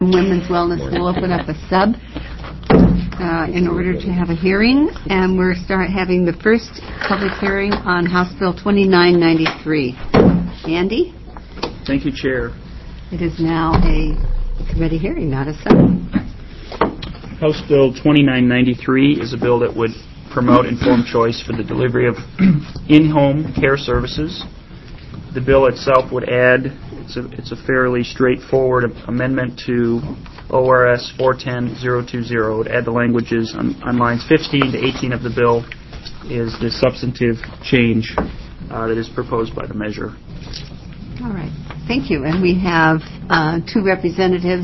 Women's Wellness will open up a sub in order to have a hearing, and we're having the first public hearing on House Bill 2993. Andy? Thank you, Chair. It is now a committee hearing, not a sub. House Bill 2993 is a bill that would promote informed choice for the delivery of in-home care services. The bill itself would add, it's a fairly straightforward amendment to ORS 410020. It would add the languages on lines 15 to 18 of the bill is the substantive change that is proposed by the measure. All right. Thank you. And we have two representatives,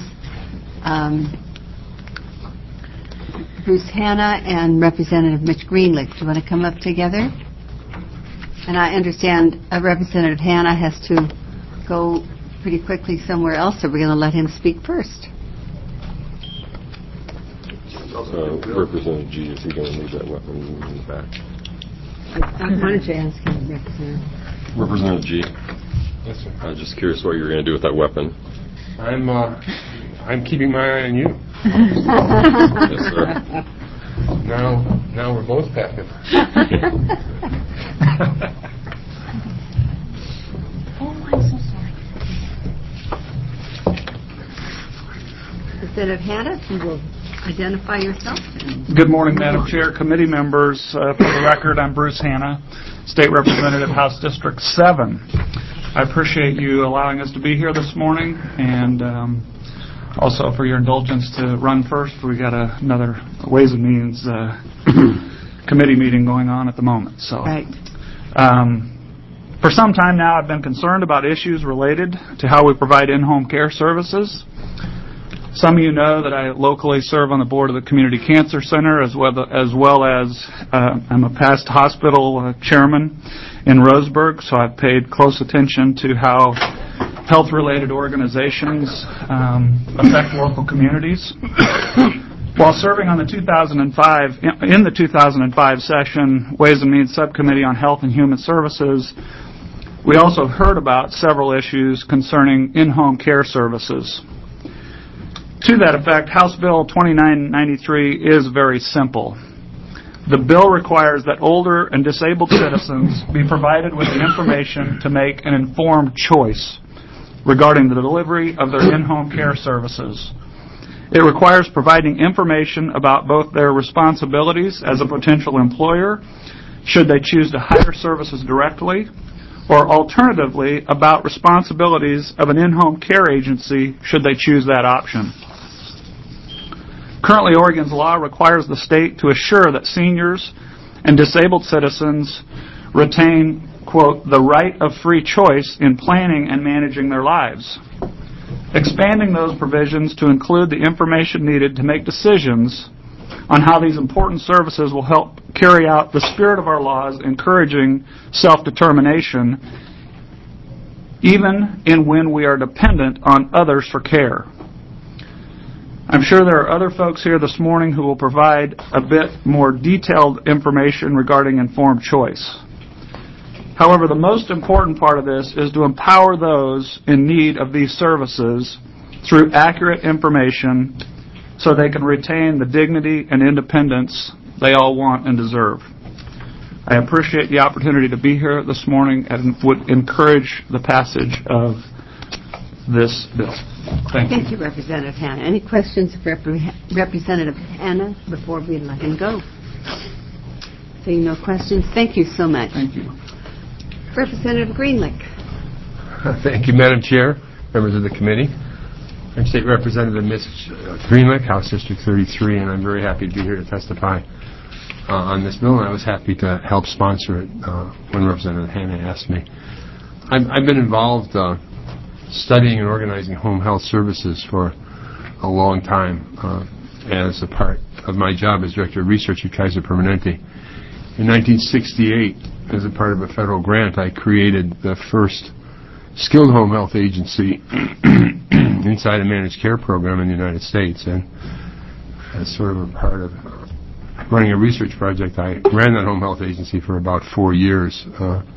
Bruce Hanna and Representative Mitch Greenlick. Do you want to come up together? And I understand Representative Hanna has to go pretty quickly somewhere else, so we're going to let him speak first. Representative G, is he going to leave that weapon in the back? Why don't you ask him, Representative? Representative G. Yes, sir. I was just curious what you were going to do with that weapon. I'm keeping my eye on you. Yes, sir. Now we're both packing. Oh, I'm so sorry. Representative Hanna, you will identify yourself. Good morning, Madam Chair, committee members. For the record, I'm Bruce Hanna, State Representative, House District 7. I appreciate you allowing us to be here this morning, and also for your indulgence to run first. We got another Ways and Means committee meeting going on at the moment. So, right. For some time now, I've been concerned about issues related to how we provide in-home care services. Some of you know that I locally serve on the board of the Community Cancer Center, as well as I'm a past hospital chairman in Roseburg, so I've paid close attention to how health-related organizations affect local communities. While serving on the 2005 session Ways and Means Subcommittee on Health and Human Services, we also heard about several issues concerning in-home care services. To that effect, House Bill 2993 is very simple. The bill requires that older and disabled citizens be provided with the information to make an informed choice regarding the delivery of their in-home care services. It requires providing information about both their responsibilities as a potential employer, should they choose to hire services directly, or alternatively, about responsibilities of an in-home care agency, should they choose that option. Currently, Oregon's law requires the state to assure that seniors and disabled citizens retain, quote, the right of free choice in planning and managing their lives. Expanding those provisions to include the information needed to make decisions on how these important services will help carry out the spirit of our laws, encouraging self-determination, even in when we are dependent on others for care. I'm sure there are other folks here this morning who will provide a bit more detailed information regarding informed choice. However, the most important part of this is to empower those in need of these services through accurate information so they can retain the dignity and independence they all want and deserve. I appreciate the opportunity to be here this morning and would encourage the passage of this bill. Thank you. Thank you, Representative Hanna. Any questions of Representative Hanna before we let him go? Seeing no questions, thank you so much. Thank you. Representative Greenlick. Thank you, Madam Chair, members of the committee. I'm State Representative Mitch Greenlick, House District 33, and I'm very happy to be here to testify on this bill, and I was happy to help sponsor it when Representative Hanna asked me. I've been involved studying and organizing home health services for a long time as a part of my job as Director of Research at Kaiser Permanente. In 1968, as a part of a federal grant, I created the first skilled home health agency inside a managed care program in the United States. And as sort of a part of running a research project, I ran that home health agency for about 4 years,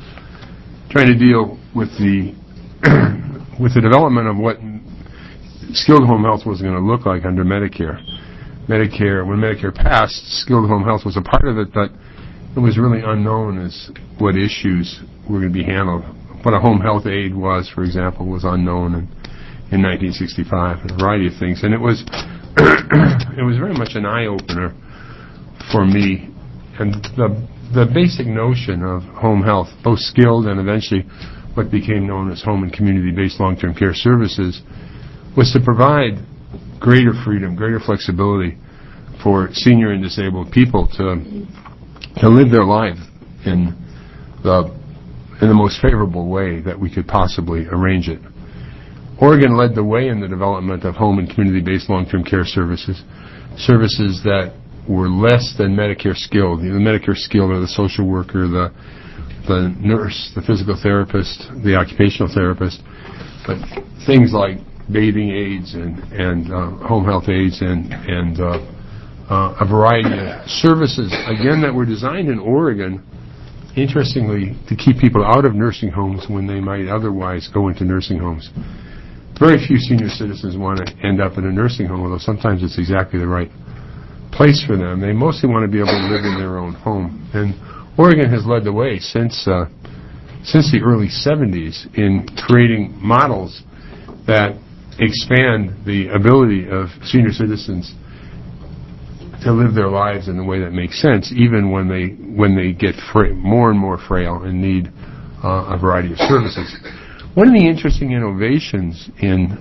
trying to deal with the with the development of what skilled home health was going to look like under Medicare. When Medicare passed, skilled home health was a part of it, but it was really unknown as what issues were going to be handled. What a home health aide was, for example, was unknown in 1965, and a variety of things. And it was it was very much an eye-opener for me. And the basic notion of home health, both skilled and eventually what became known as home and community-based long-term care services, was to provide greater freedom, greater flexibility for senior and disabled people to live their life in the most favorable way that we could possibly arrange it. Oregon led the way in the development of home and community-based long-term care services that were less than Medicare skilled. The Medicare skilled are the social worker, the nurse, the physical therapist, the occupational therapist, but things like bathing aides and home health aides and a variety of services, again, that were designed in Oregon, interestingly, to keep people out of nursing homes when they might otherwise go into nursing homes. Very few senior citizens want to end up in a nursing home, although sometimes it's exactly the right place for them. They mostly want to be able to live in their own home. And Oregon has led the way since the early 70s in creating models that expand the ability of senior citizens to live their lives in a way that makes sense, even when they get more and more frail and need a variety of services. One of the interesting innovations in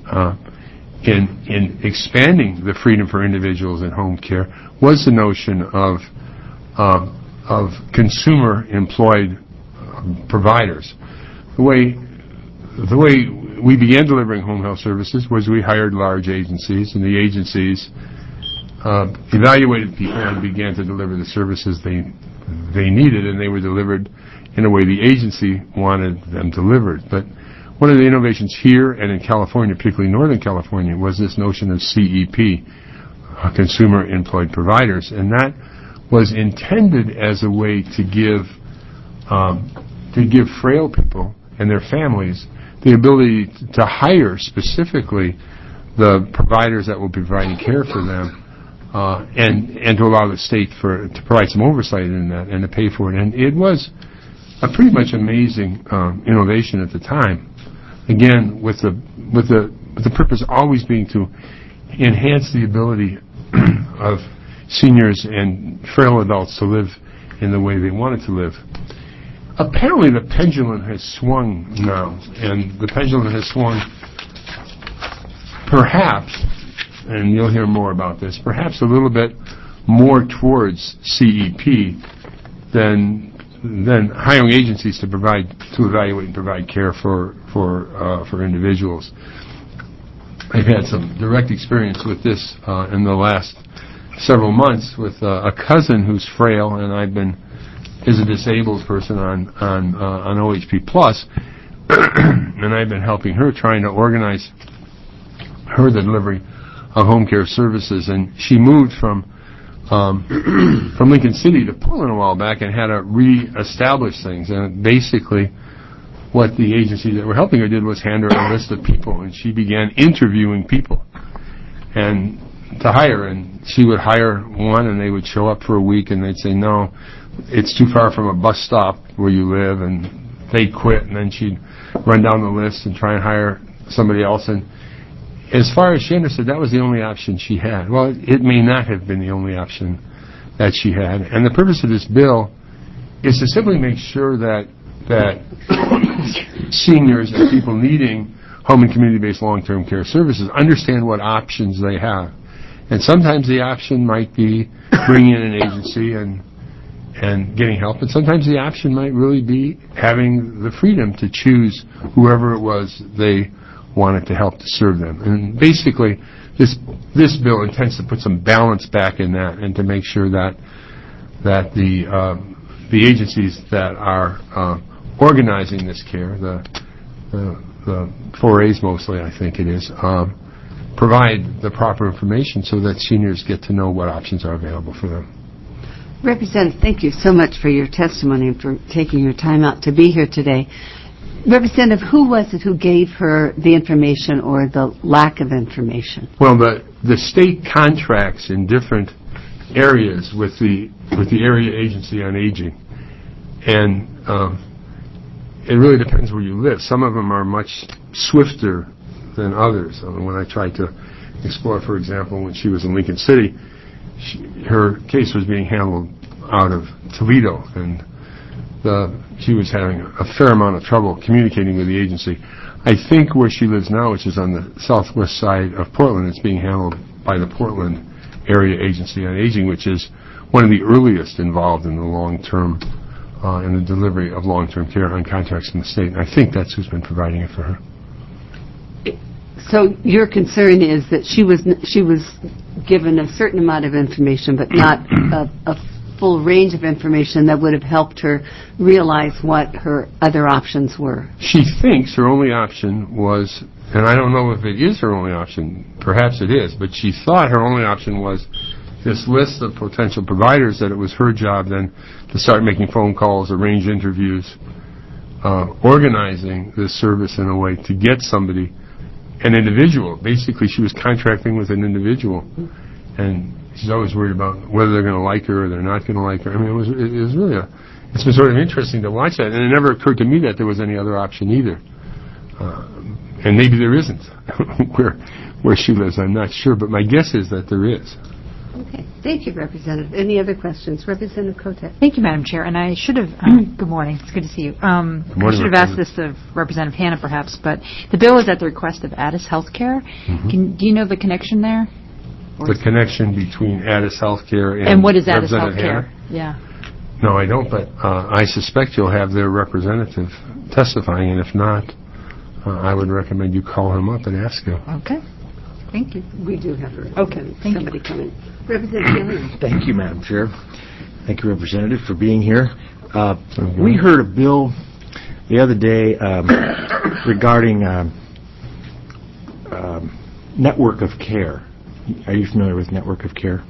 expanding the freedom for individuals in home care was the notion of consumer employed providers. The way we began delivering home health services was we hired large agencies, and the agencies evaluated people and began to deliver the services they needed, and they were delivered in a way the agency wanted them delivered. But one of the innovations here and in California, particularly Northern California, was this notion of CEP, Consumer Employed Providers, and that was intended as a way to give frail people and their families the ability to hire specifically the providers that will be providing care for them, and to allow the state to provide some oversight in that and to pay for it. And it was a pretty much amazing innovation at the time. Again, with the purpose always being to enhance the ability of seniors and frail adults to live in the way they wanted to live. Apparently the pendulum has swung now, and the pendulum has swung perhaps, and you'll hear more about this, perhaps a little bit more towards CEP than hiring agencies to evaluate and provide care for individuals. I've had some direct experience with this in the last several months with a cousin who's frail, and is a disabled person on OHP Plus, and I've been helping her, trying to organize the delivery of home care services. And she moved from Lincoln City to Portland a while back and had to re-establish things. And basically, what the agency that were helping her did was hand her a list of people, and she began interviewing people and to hire. And she would hire one, and they would show up for a week, and they'd say, no, it's too far from a bus stop where you live, and they'd quit. And then she'd run down the list and try and hire somebody else. And as far as she understood, that was the only option she had. Well, it may not have been the only option that she had. And the purpose of this bill is to simply make sure that seniors and people needing home and community-based long-term care services understand what options they have. And sometimes the option might be bringing in an agency and getting help, and sometimes the option might really be having the freedom to choose whoever it was they wanted to help to serve them. And basically, this bill intends to put some balance back in that, and to make sure that the agencies that are organizing this care, the 4As mostly, I think it is, provide the proper information so that seniors get to know what options are available for them. Representative, thank you so much for your testimony and for taking your time out to be here today. Representative, who was it who gave her the information or the lack of information? Well, the state contracts in different areas with the Area Agency on Aging, and it really depends where you live. Some of them are much swifter than others. When I tried to explore, for example, when she was in Lincoln City, her case was being handled out of Toledo, and she was having a fair amount of trouble communicating with the agency. I think where she lives now, which is on the southwest side of Portland, it's being handled by the Portland Area Agency on Aging, which is one of the earliest involved in the long-term, in the delivery of long-term care on contracts in the state. And I think that's who's been providing it for her. So your concern is that she was given a certain amount of information, but not a full range of information that would have helped her realize what her other options were. She thinks her only option was, and I don't know if it is her only option, perhaps it is, but she thought her only option was this list of potential providers, that it was her job then to start making phone calls, arrange interviews, organizing this service in a way to get somebody, an individual. Basically, she was contracting with an individual, and she's always worried about whether they're going to like her or they're not going to like her. I mean, it was really it's been sort of interesting to watch that, and it never occurred to me that there was any other option either. And maybe there isn't where she lives. I'm not sure, but my guess is that there is. Okay. Thank you, Representative. Any other questions? Representative Kotek. Thank you, Madam Chair. And I should have, good morning, it's good to see you. I should have asked this of Representative Hanna perhaps, but the bill is at the request of Addus Healthcare. Mm-hmm. Do you know the connection there? The connection between Addus Healthcare and what is Addus Representative Healthcare? Hanna? Yeah. No, I don't, but I suspect you'll have their representative testifying, and if not, I would recommend you call him up and ask him. Okay. Thank you. We do have a Okay, thank somebody coming. Representative Gilliam. Thank you, Madam Chair. Thank you, Representative, for being here. We heard a bill the other day regarding network of care. Are you familiar with network of care?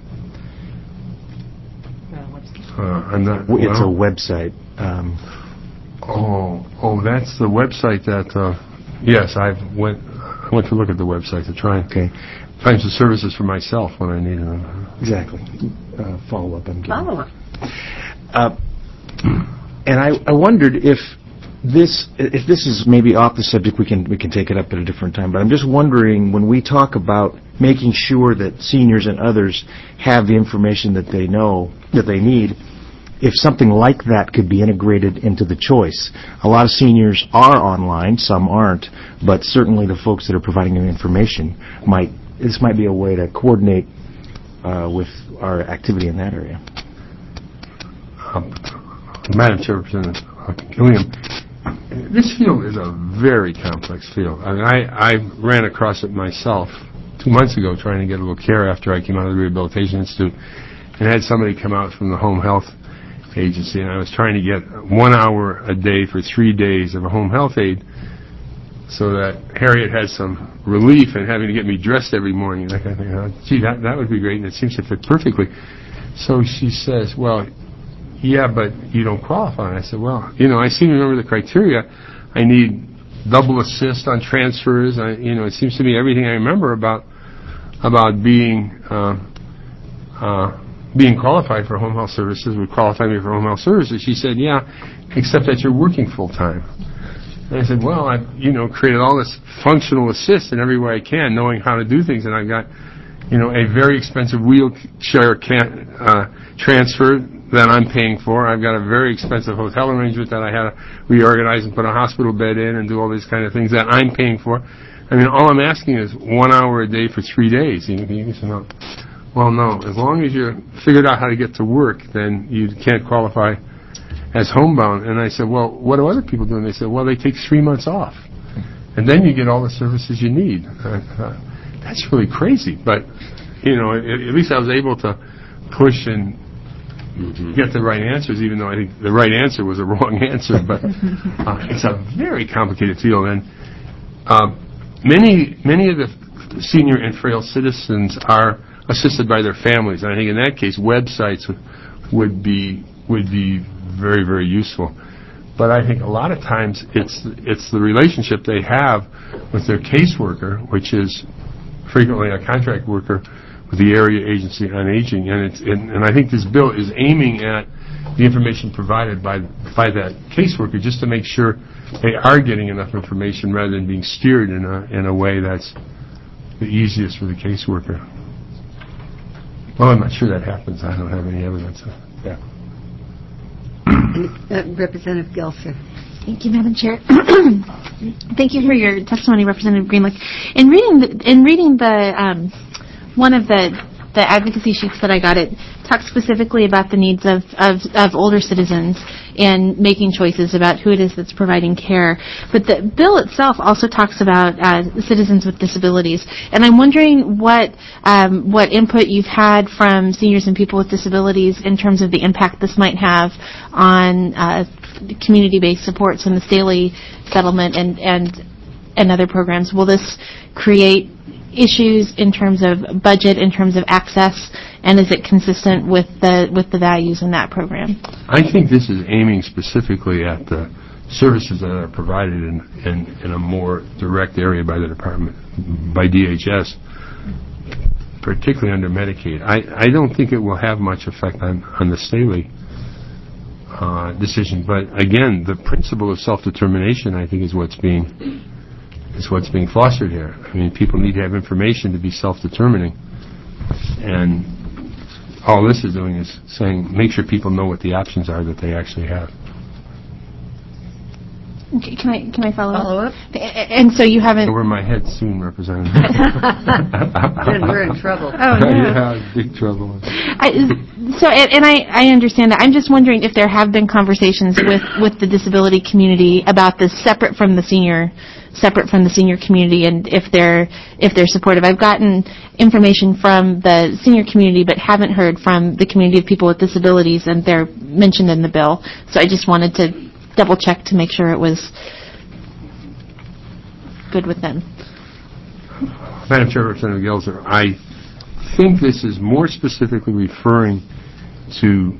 I'm not. It's a website. That's the website that. Yes, I went to look at the website to try and find some services for myself when I needed them. Exactly. Follow up. I'm getting. Follow up. And I wondered if this is maybe off the subject, we can take it up at a different time. But I'm just wondering, when we talk about making sure that seniors and others have the information that they know that they need, if something like that could be integrated into the choice. A lot of seniors are online, some aren't, but certainly the folks that are providing the information this might be a way to coordinate with our activity in that area. Madam Chair, Representative Gilliam, this field is a very complex field. I mean, I ran across it myself 2 months ago trying to get a little care after I came out of the Rehabilitation Institute, and had somebody come out from the Home Health Agency, and I was trying to get 1 hour a day for 3 days of a home health aide so that Harriet had some relief in having to get me dressed every morning. And I kind of think, gee, that would be great, and it seems to fit perfectly. So she says, well, yeah, but you don't qualify. And I said, well, I seem to remember the criteria. I need double assist on transfers. It seems to me everything I remember about being qualified for home health services would qualify me for home health services. She said, yeah, except that you're working full time. And I said, well, I've created all this functional assist in every way I can, knowing how to do things, and I've got a very expensive wheelchair transfer that I'm paying for. I've got a very expensive hotel arrangement that I had to reorganize and put a hospital bed in and do all these kind of things that I'm paying for. I mean, all I'm asking is 1 hour a day for 3 days. You say, no. Well, no. As long as you figured out how to get to work, then you can't qualify as homebound. And I said, well, what do other people do? And they said, well, they take 3 months off. And then you get all the services you need. That's really crazy. But, at least I was able to push and get the right answers, even though I think the right answer was a wrong answer. But it's a very complicated field. And many of the senior and frail citizens are assisted by their families. And I think in that case, websites would be very, very useful. but I think a lot of times it's the relationship they have with their caseworker, which is frequently a contract worker with the area agency on aging, and I think this bill is aiming at the information provided by that caseworker just to make sure they are getting enough information rather than being steered in a way that's the easiest for the caseworker. Well, I'm not sure that happens. I don't have any evidence of that. Representative Gelser. Thank you, Madam Chair. Thank you for your testimony, Representative Greenlick. In reading the one of the advocacy sheets that I got, it talks specifically about the needs of older citizens and making choices about who it is that's providing care. But the bill itself also talks about citizens with disabilities. And I'm wondering what input you've had from seniors and people with disabilities in terms of the impact this might have on community-based supports in the Staley settlement and other programs. Will this create issues in terms of budget, in terms of access, and is it consistent with the values in that program? I think this is aiming specifically at the services that are provided in a more direct area by the department, by DHS, particularly under Medicaid. I don't think it will have much effect on the Staley decision, but again, the principle of self-determination, I think, is what's being fostered here. I mean, people need to have information to be self-determining, and all this is doing is saying, make sure people know what the options are that they actually have. Okay, can I follow up? And so you haven't... Over my head soon, Representative. Then we're in trouble. Oh, no. Yeah, big trouble. I understand that. I'm just wondering if there have been conversations with the disability community about this separate from the senior community, and if they're supportive. I've gotten information from the senior community, but haven't heard from the community of people with disabilities, and they're mentioned in the bill. So I just wanted to double check to make sure it was good with them. Madam Chair, Representative Gelser, I think this is more specifically referring to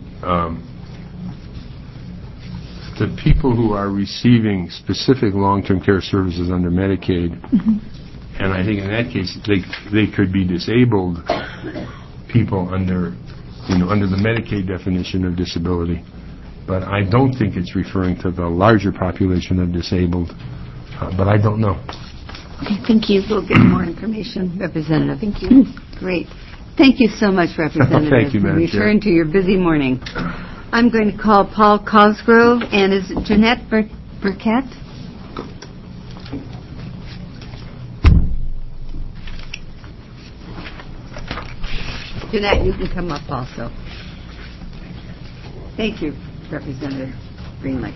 the people who are receiving specific long-term care services under Medicaid, and I think in that case they could be disabled people under the Medicaid definition of disability. But I don't think it's referring to the larger population of disabled. But I don't know. Okay, thank you. We'll get more information, Representative. Thank you. Great. Thank you so much, Representative. Thank you, Madam Chair. Return to your busy morning. I'm going to call Paul Cosgrove, and is it Jeanette Burkett? Jeanette, you can come up also. Thank you, Representative Greenlick.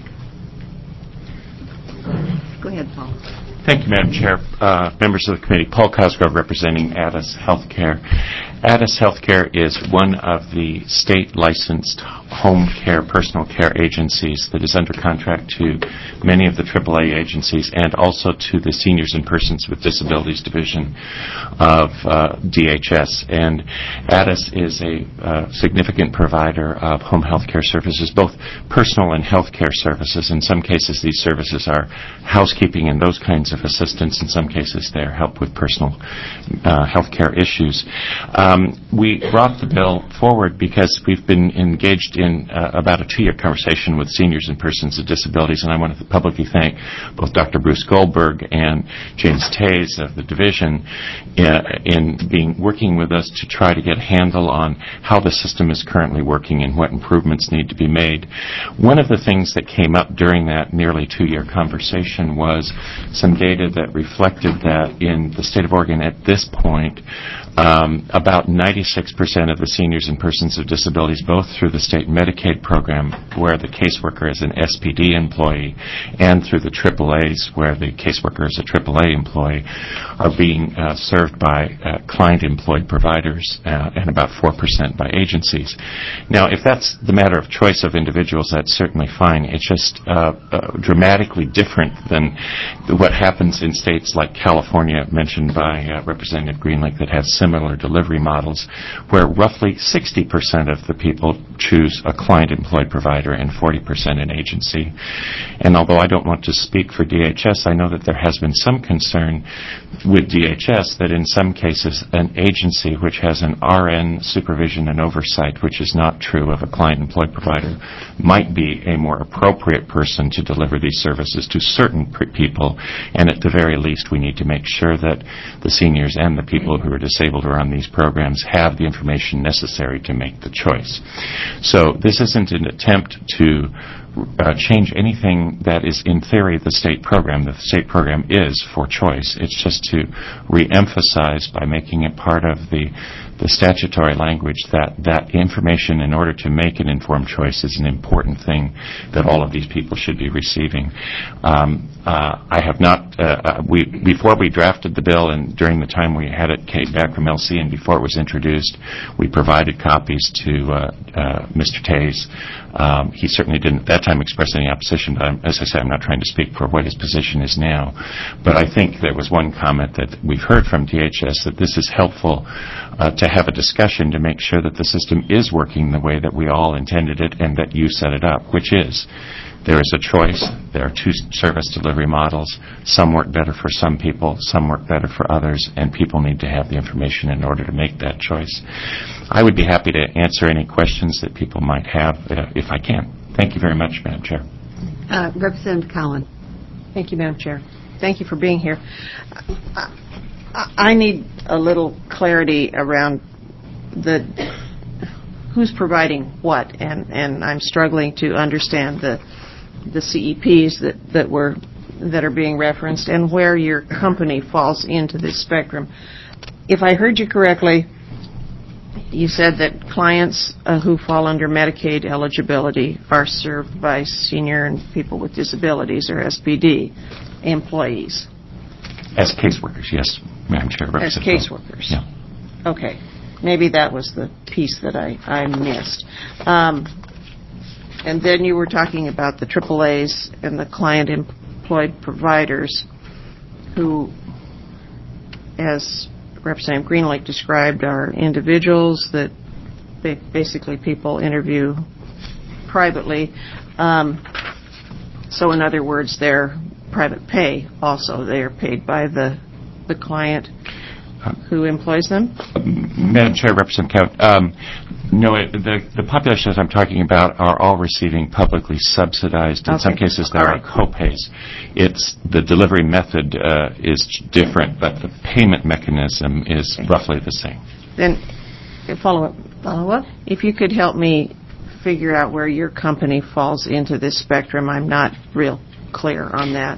Go ahead, Paul. Thank you, Madam Chair. Members of the committee, Paul Cosgrove representing Addus Healthcare. Addus Healthcare is one of the state-licensed home care, personal care agencies that is under contract to many of the AAA agencies and also to the Seniors and Persons with Disabilities Division of DHS. And Addus is a significant provider of home health care services, both personal and health care services. In some cases, these services are housekeeping and those kinds of assistance. In some cases, they're help with personal health care issues. We brought the bill forward because we've been engaged in about a 2-year conversation with seniors and persons with disabilities, and I want to publicly thank both Dr. Bruce Goldberg and James Tays of the division in working with us to try to get a handle on how the system is currently working and what improvements need to be made. One of the things that came up during that nearly 2-year conversation was some data that reflected that in the state of Oregon at this point, about 96% of the seniors and persons with disabilities, both through the state Medicaid program, where the caseworker is an SPD employee, and through the AAAs, where the caseworker is a AAA employee, are being served by client-employed providers, and about 4% by agencies. Now, if that's the matter of choice of individuals, that's certainly fine. It's just dramatically different than what happens in states like California, mentioned by Representative Greenlick, that have similar delivery models, where roughly 60% of the people choose a client-employed provider and 40% an agency. And although I don't want to speak for DHS, I know that there has been some concern with DHS that in some cases an agency which has an RN supervision and oversight, which is not true of a client-employed provider, might be a more appropriate person to deliver these services to certain people. And at the very least, we need to make sure that the seniors and the people who are disabled or on these programs have the information necessary to make the choice. So this isn't an attempt to change anything that is in theory the state program. The state program is for choice. It's just to re-emphasize by making it part of the statutory language that information in order to make an informed choice is an important thing that all of these people should be receiving. I have not, before we drafted the bill and during the time we had it came back from LC and before it was introduced, we provided copies to Mr. Tays. He certainly didn't at that time express any opposition, but as I say, I'm not trying to speak for what his position is now. But I think there was one comment that we've heard from DHS that this is helpful to have a discussion to make sure that the system is working the way that we all intended it and that you set it up, which is there is a choice. There are two service delivery models. Some work better for some people, some work better for others, and people need to have the information in order to make that choice. I would be happy to answer any questions that people might have if I can. Thank you very much, Madam Chair. Representative Cowan. Thank you, Madam Chair. Thank you for being here. I need a little clarity around who's providing what, and I'm struggling to understand the CEPs that are being referenced and where your company falls into this spectrum. If I heard you correctly, you said that clients who fall under Medicaid eligibility are served by senior and people with disabilities, or SPD, employees. As caseworkers, yes, Madam Chair. As caseworkers? Yeah. Okay. Maybe that was the piece that I missed. And then you were talking about the AAAs and the client-employed providers who, as Representative Greenlake described, are individuals that basically people interview privately. So in other words, they're private pay also. They are paid by the client who employs them? Madam Chair, Representative Count, no, the populations I'm talking about are all receiving publicly subsidized. In some cases, there are co-pays. It's the delivery method is different, but the payment mechanism is roughly the same. Then, follow up. If you could help me figure out where your company falls into this spectrum, I'm not real clear on that.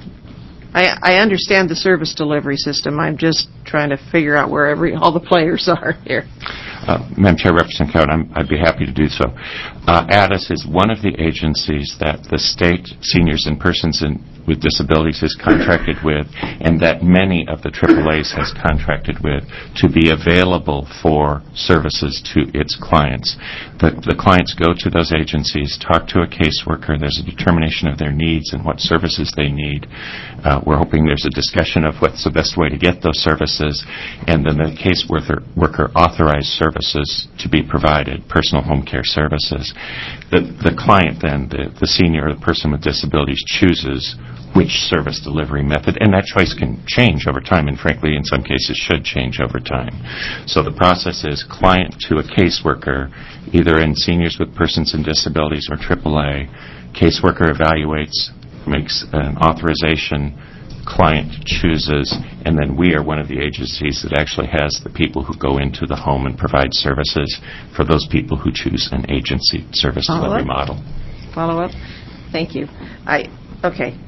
I understand the service delivery system. I'm just trying to figure out where all the players are here. Madam Chair, Representative Count, I'd be happy to do so. ADDIS is one of the agencies that the state seniors and persons with disabilities is contracted with, and that many of the AAAs has contracted with to be available for services to its clients. The clients go to those agencies, talk to a caseworker. There's a determination of their needs and what services they need. We're hoping there's a discussion of what's the best way to get those services, and then the caseworker authorized services to be provided, personal home care services. The client then, the senior or the person with disabilities, chooses which service delivery method, and that choice can change over time, and frankly, in some cases, should change over time. So the process is client to a caseworker, either in seniors with persons and disabilities or AAA. Caseworker evaluates, makes an authorization, client chooses, and then we are one of the agencies that actually has the people who go into the home and provide services for those people who choose an agency service delivery model. Follow up? Thank you. Okay.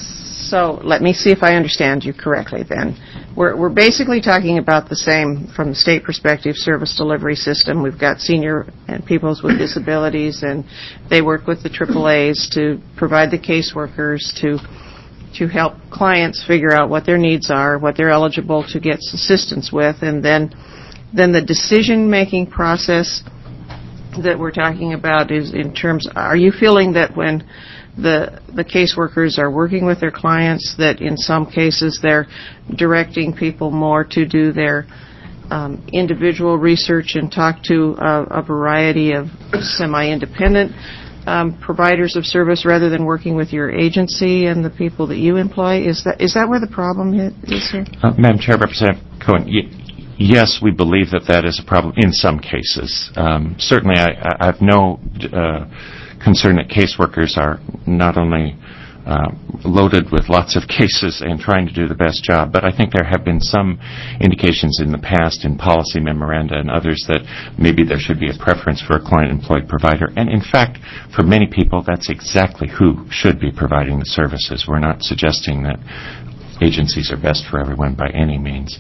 So let me see if I understand you correctly then. We're basically talking about the same, from the state perspective, service delivery system. We've got senior and people with disabilities, and they work with the AAAs to provide the caseworkers to help clients figure out what their needs are, what they're eligible to get assistance with, and then the decision-making process that we're talking about is in terms, are you feeling that when the caseworkers are working with their clients, that in some cases they're directing people more to do their individual research and talked to a variety of semi-independent providers of service rather than working with your agency and the people that you employ? Is that where the problem is here? Madam Chair, Representative Cohen, yes, we believe that is a problem in some cases. Certainly, I have no concern that caseworkers are not only loaded with lots of cases and trying to do the best job, but I think there have been some indications in the past in policy memoranda and others that maybe there should be a preference for a client-employed provider. And in fact, for many people, that's exactly who should be providing the services. We're not suggesting that agencies are best for everyone by any means.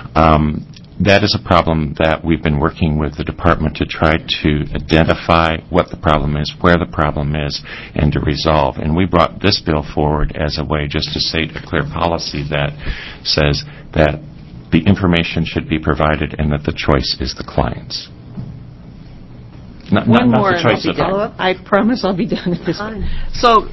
That is a problem that we've been working with the department to try to identify what the problem is, where the problem is, and to resolve. And we brought this bill forward as a way just to state a clear policy that says that the information should be provided and that the choice is the client's. Not the choice of I promise I'll be done at this point. So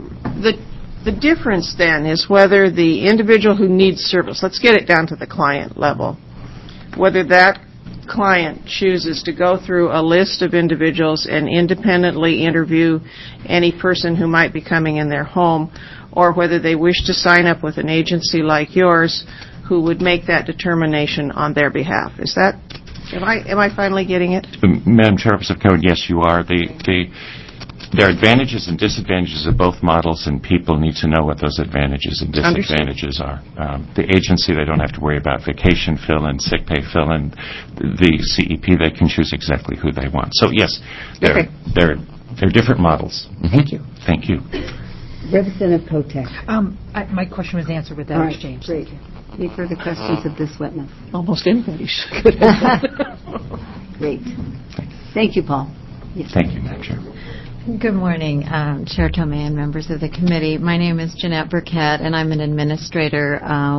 the difference then is whether the individual who needs service, let's get it down to the client level, whether that client chooses to go through a list of individuals and independently interview any person who might be coming in their home, or whether they wish to sign up with an agency like yours who would make that determination on their behalf. Is that, am I finally getting it? Madam Chair, Representative Cohen, yes, you are. There are advantages and disadvantages of both models, and people need to know what those advantages and disadvantages are. The agency, they don't have to worry about vacation fill-in, sick pay fill-in. The CEP, they can choose exactly who they want. So, yes, they're different models. Mm-hmm. Thank you. Thank you. Representative Kotek. My question was answered with that exchange. Great. Any further questions of this witness? Almost anybody should. Great. Thank you, Paul. Yes. Thank you, Madam Chair. Good morning, Chair Tomei and members of the committee. My name is Jeanette Burkett, and I'm an administrator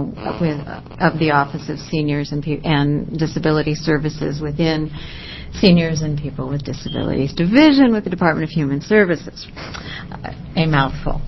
of the Office of Seniors and Disability Services within Seniors and People with Disabilities Division with the Department of Human Services. A mouthful.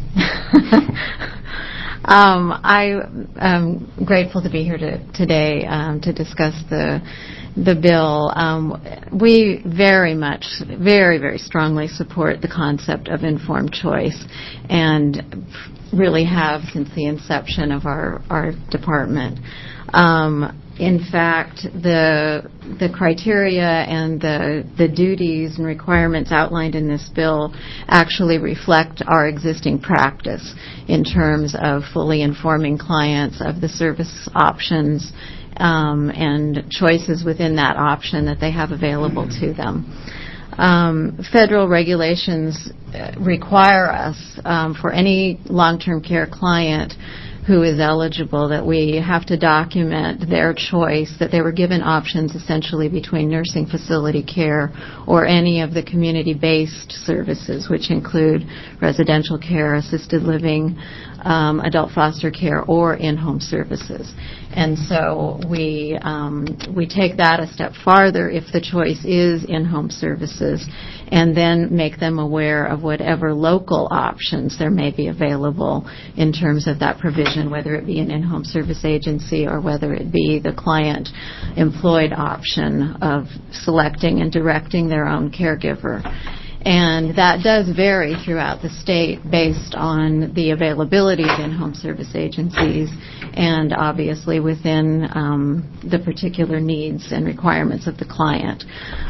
I am grateful to be here today to discuss the bill. We very much, very, very strongly support the concept of informed choice, and really have since the inception of our department. In fact, the criteria and the duties and requirements outlined in this bill actually reflect our existing practice in terms of fully informing clients of the service options and choices within that option that they have available to them. Federal regulations require us, for any long-term care client who is eligible, that we have to document their choice, that they were given options essentially between nursing facility care or any of the community-based services, which include residential care, assisted living, adult foster care, or in-home services. And so we take that a step farther if the choice is in-home services, and then make them aware of whatever local options there may be available in terms of that provision, whether it be an in-home service agency or whether it be the client-employed option of selecting and directing their own caregiver. And that does vary throughout the state based on the availability of in-home service agencies and obviously within the particular needs and requirements of the client.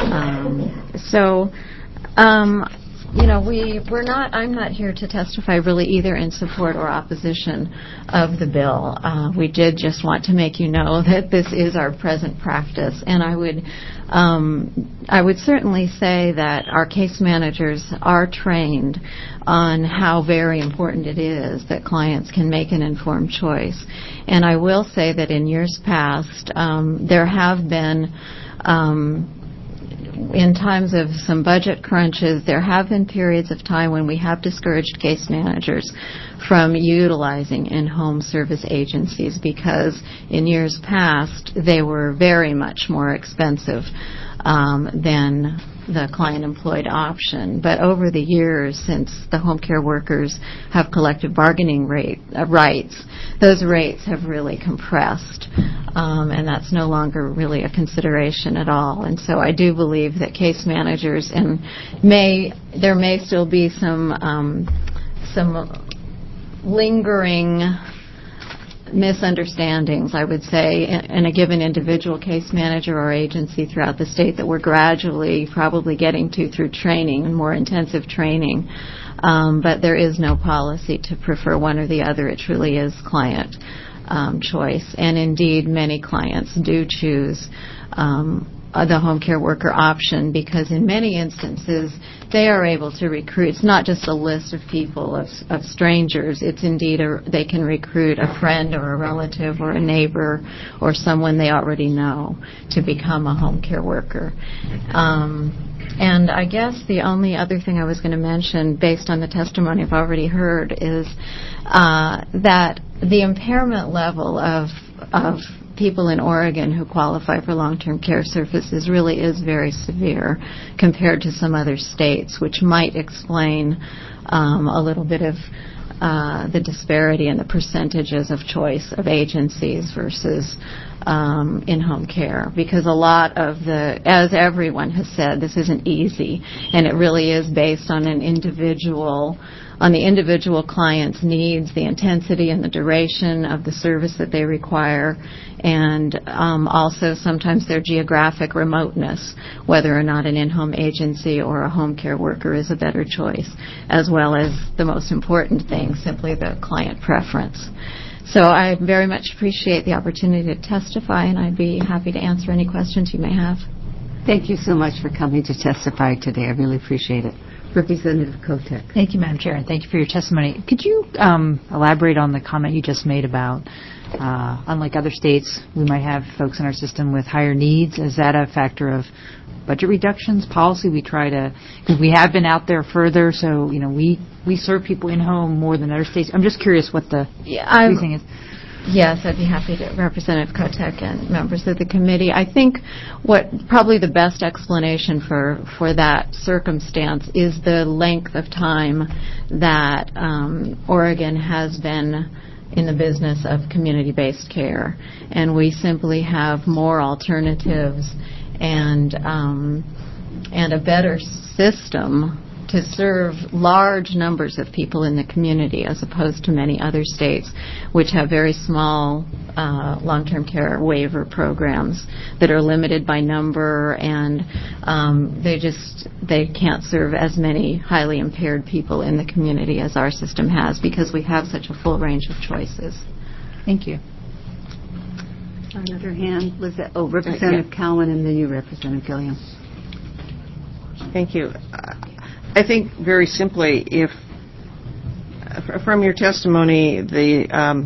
I'm not here to testify really either in support or opposition of the bill. We did just want to make you know that this is our present practice, and I would certainly say that our case managers are trained on how very important it is that clients can make an informed choice. And I will say that in years past, there have been in times of some budget crunches, there have been periods of time when we have discouraged case managers from utilizing in-home service agencies because in years past they were very much more expensive than the client-employed option. But over the years, since the home care workers have collective bargaining rights, those rates have really compressed, and that's no longer really a consideration at all. And so I do believe that case managers, and there may still be some lingering misunderstandings, I would say, in a given individual case manager or agency throughout the state that we're gradually probably getting to through training and more intensive training. But there is no policy to prefer one or the other. It truly is client choice. And indeed, many clients do choose the home care worker option because in many instances they are able to recruit. It's not just a list of people, of strangers. It's indeed they can recruit a friend or a relative or a neighbor or someone they already know to become a home care worker. And I guess the only other thing I was going to mention, based on the testimony I've already heard, is that the impairment level of people in Oregon who qualify for long-term care services really is very severe compared to some other states, which might explain a little bit of the disparity in the percentages of choice of agencies versus in-home care. Because a lot of as everyone has said, this isn't easy, and it really is based on the individual client's needs, the intensity and the duration of the service that they require, and also sometimes their geographic remoteness, whether or not an in-home agency or a home care worker is a better choice, as well as the most important thing, simply the client preference. So I very much appreciate the opportunity to testify, and I'd be happy to answer any questions you may have. Thank you so much for coming to testify today. I really appreciate it. Representative Kotek. Thank you, Madam Chair, and thank you for your testimony. Could you elaborate on the comment you just made about, unlike other states, we might have folks in our system with higher needs? Is that a factor of budget reductions, policy? We try to, because we have been out there further, so, we serve people in-home more than other states. I'm just curious what the reasoning is. Yes, I'd be happy to, Representative Kotek and members of the committee. I think what probably the best explanation for that circumstance is the length of time that Oregon has been in the business of community-based care, and we simply have more alternatives and a better system to serve large numbers of people in the community as opposed to many other states which have very small long-term care waiver programs that are limited by number, and they can't serve as many highly impaired people in the community as our system has because we have such a full range of choices. Thank you. Another hand was Representative Cowan, and then you, Representative Gilliam. Thank you. I think very simply, if from your testimony the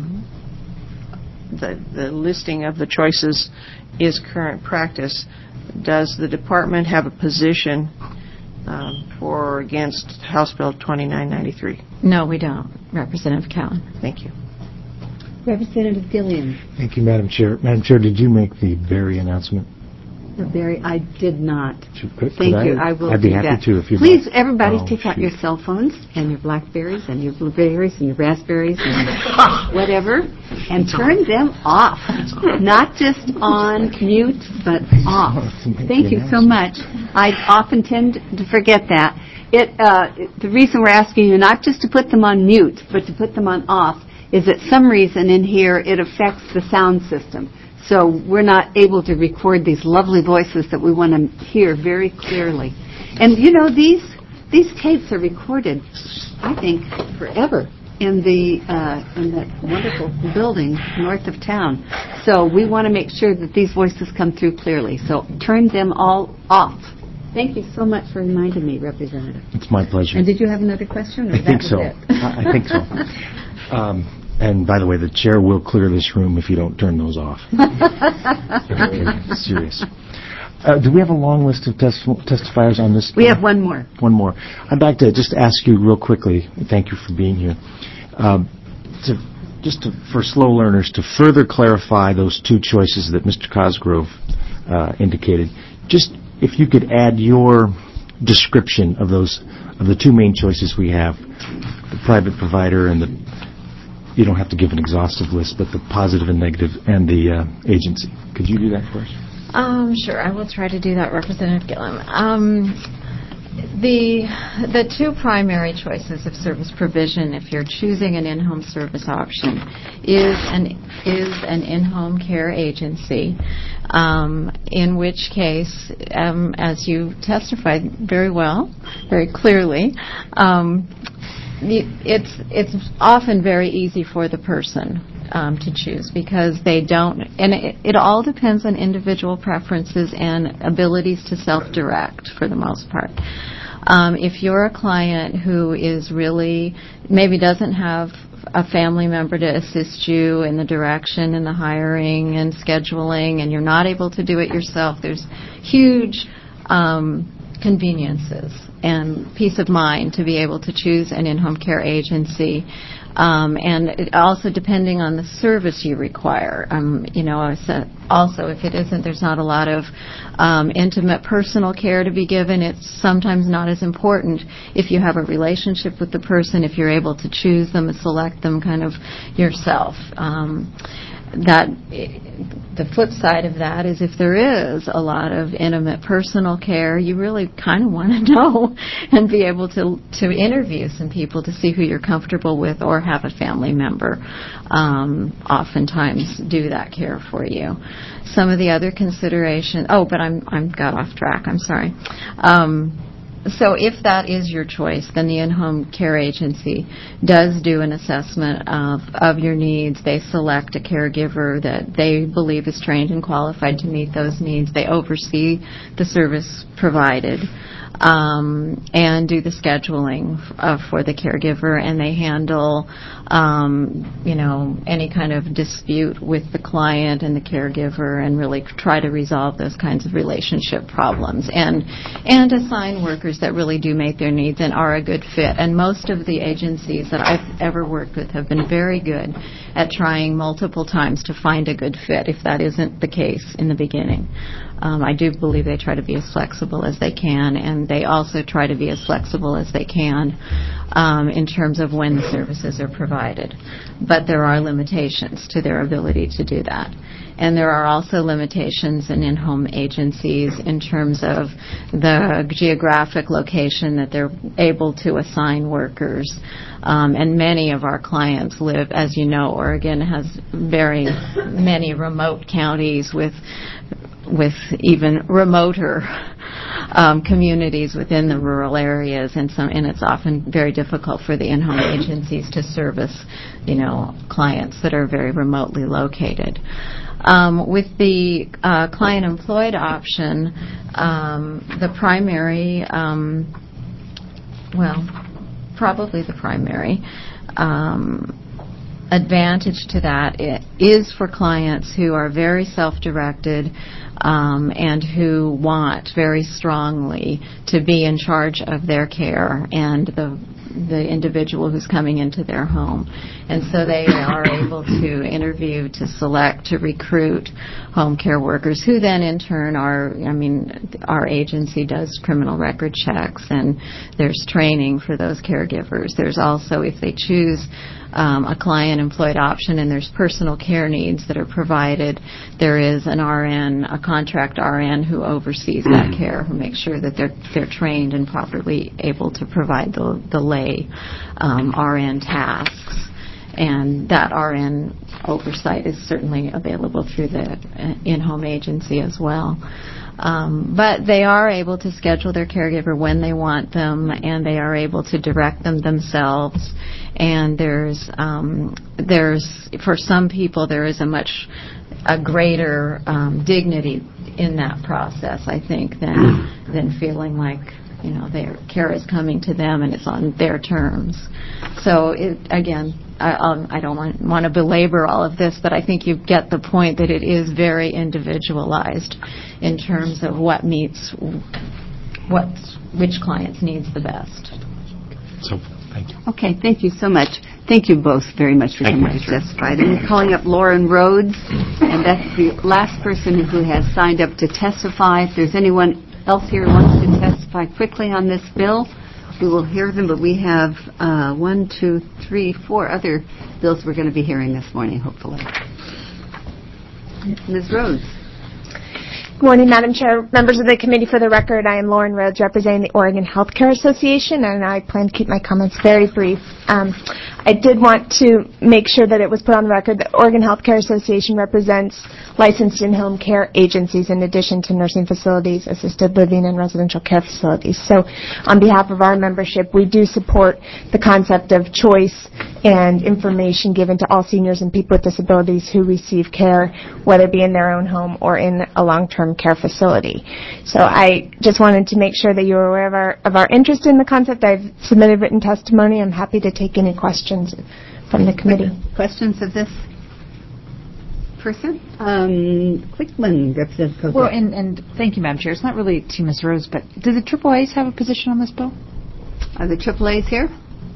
listing of the choices is current practice, does the department have a position for or against House Bill 2993? No, we don't, Representative Cowan. Thank you. Representative Gilliam. Thank you, Madam Chair. Madam Chair, did you make the Berry announcement? I did not. Thank you. I will I'd be do happy that. to if you Please, like. everybody, take out your cell phones and your blackberries and your blueberries and your raspberries and whatever, and turn them off. Not just on mute, but off. Thank you so much. I often tend to forget that. The reason we're asking you not just to put them on mute, but to put them on off, is that some reason in here it affects the sound system. So we're not able to record these lovely voices that we want to hear very clearly. And, these tapes are recorded, I think, forever in that wonderful building north of town. So we want to make sure that these voices come through clearly. So turn them all off. Thank you so much for reminding me, Representative. It's my pleasure. And did you have another question? I think so. I think so. And by the way, the chair will clear this room if you don't turn those off. Serious. Do we have a long list of testifiers on this? We have one more. One more. I'd like to just ask you real quickly, thank you for being here, for slow learners, to further clarify those two choices that Mr. Cosgrove indicated. Just if you could add your description of the two main choices we have, the private provider and you don't have to give an exhaustive list, but the positive and negative and the agency. Could you do that for us? Sure, I will try to do that, Representative Gillum. The two primary choices of service provision, if you're choosing an in-home service option, is an in-home care agency, in which case, as you testified very well, very clearly, it's often very easy for the person to choose because they don't, and it all depends on individual preferences and abilities to self-direct for the most part. If you're a client who is really, maybe doesn't have a family member to assist you in the direction and the hiring and scheduling, and you're not able to do it yourself, there's huge conveniences and peace of mind to be able to choose an in-home care agency. And it also depending on the service you require. Also, if it isn't, there's not a lot of intimate personal care to be given. It's sometimes not as important if you have a relationship with the person, if you're able to choose them and select them kind of yourself. The flip side of that is if there is a lot of intimate personal care, you really kind of want to know and be able to interview some people to see who you're comfortable with or have a family member oftentimes do that care for you. Some of the other consideration, but I'm got off track, I'm sorry. So if that is your choice, then the in-home care agency does do an assessment of your needs. They select a caregiver that they believe is trained and qualified to meet those needs. They oversee the service provided and do the scheduling for the caregiver, and they handle any kind of dispute with the client and the caregiver and really try to resolve those kinds of relationship problems and assign workers that really do meet their needs and are a good fit. And most of the agencies that I've ever worked with have been very good at trying multiple times to find a good fit if that isn't the case in the beginning. I do believe they try to be as flexible as they can, and they also try to be as flexible as they can in terms of when the services are provided. But there are limitations to their ability to do that. And there are also limitations in in-home agencies in terms of the geographic location that they're able to assign workers. And many of our clients live, as you know, Oregon has very many remote counties with even remoter communities within the rural areas, and it's often very difficult for the in-home agencies to service, clients that are very remotely located. With the client-employed option, the primary, probably the primary advantage to that is for clients who are very self-directed and who want very strongly to be in charge of their care and the individual who's coming into their home. And so they are able to interview, to select, to recruit home care workers who then in turn our agency does criminal record checks and there's training for those caregivers. There's also, if they choose a client-employed option and there's personal care needs that are provided, there is an RN, a contract RN who oversees that care, who makes sure that they're trained and properly able to provide the lay RN tasks. And that RN oversight is certainly available through the in-home agency as well. But they are able to schedule their caregiver when they want them, and they are able to direct them themselves. And there's for some people there is a greater dignity in that process, I think, than feeling like their care is coming to them and it's on their terms. So I don't want to belabor all of this, but I think you get the point that it is very individualized in terms of which client's needs the best. So, thank you. Okay, thank you so much. Thank you both very much for coming to testify. Then we're calling up Lauren Rhodes, and that's the last person who has signed up to testify. If there's anyone else here who wants to testify, testify quickly on this bill. We will hear them, but we have 4 other bills we're going to be hearing this morning, hopefully. Ms. Rhodes. Good morning, Madam Chair, members of the committee. For the record, I am Lauren Rhodes, representing the Oregon Healthcare Association, and I plan to keep my comments very brief. I did want to make sure that it was put on the record that Oregon Healthcare Association represents licensed in-home care agencies in addition to nursing facilities, assisted living, and residential care facilities. So on behalf of our membership, we do support the concept of choice and information given to all seniors and people with disabilities who receive care, whether it be in their own home or in a long-term care facility. So I just wanted to make sure that you were aware of our interest in the concept. I've submitted written testimony. I'm happy to take any questions from the committee. Questions of this person? Quickman, Representative Kozak. Well, and thank you, Madam Chair. It's not really to Ms. Rose, but do the AAAs have a position on this bill? Are the AAAs here?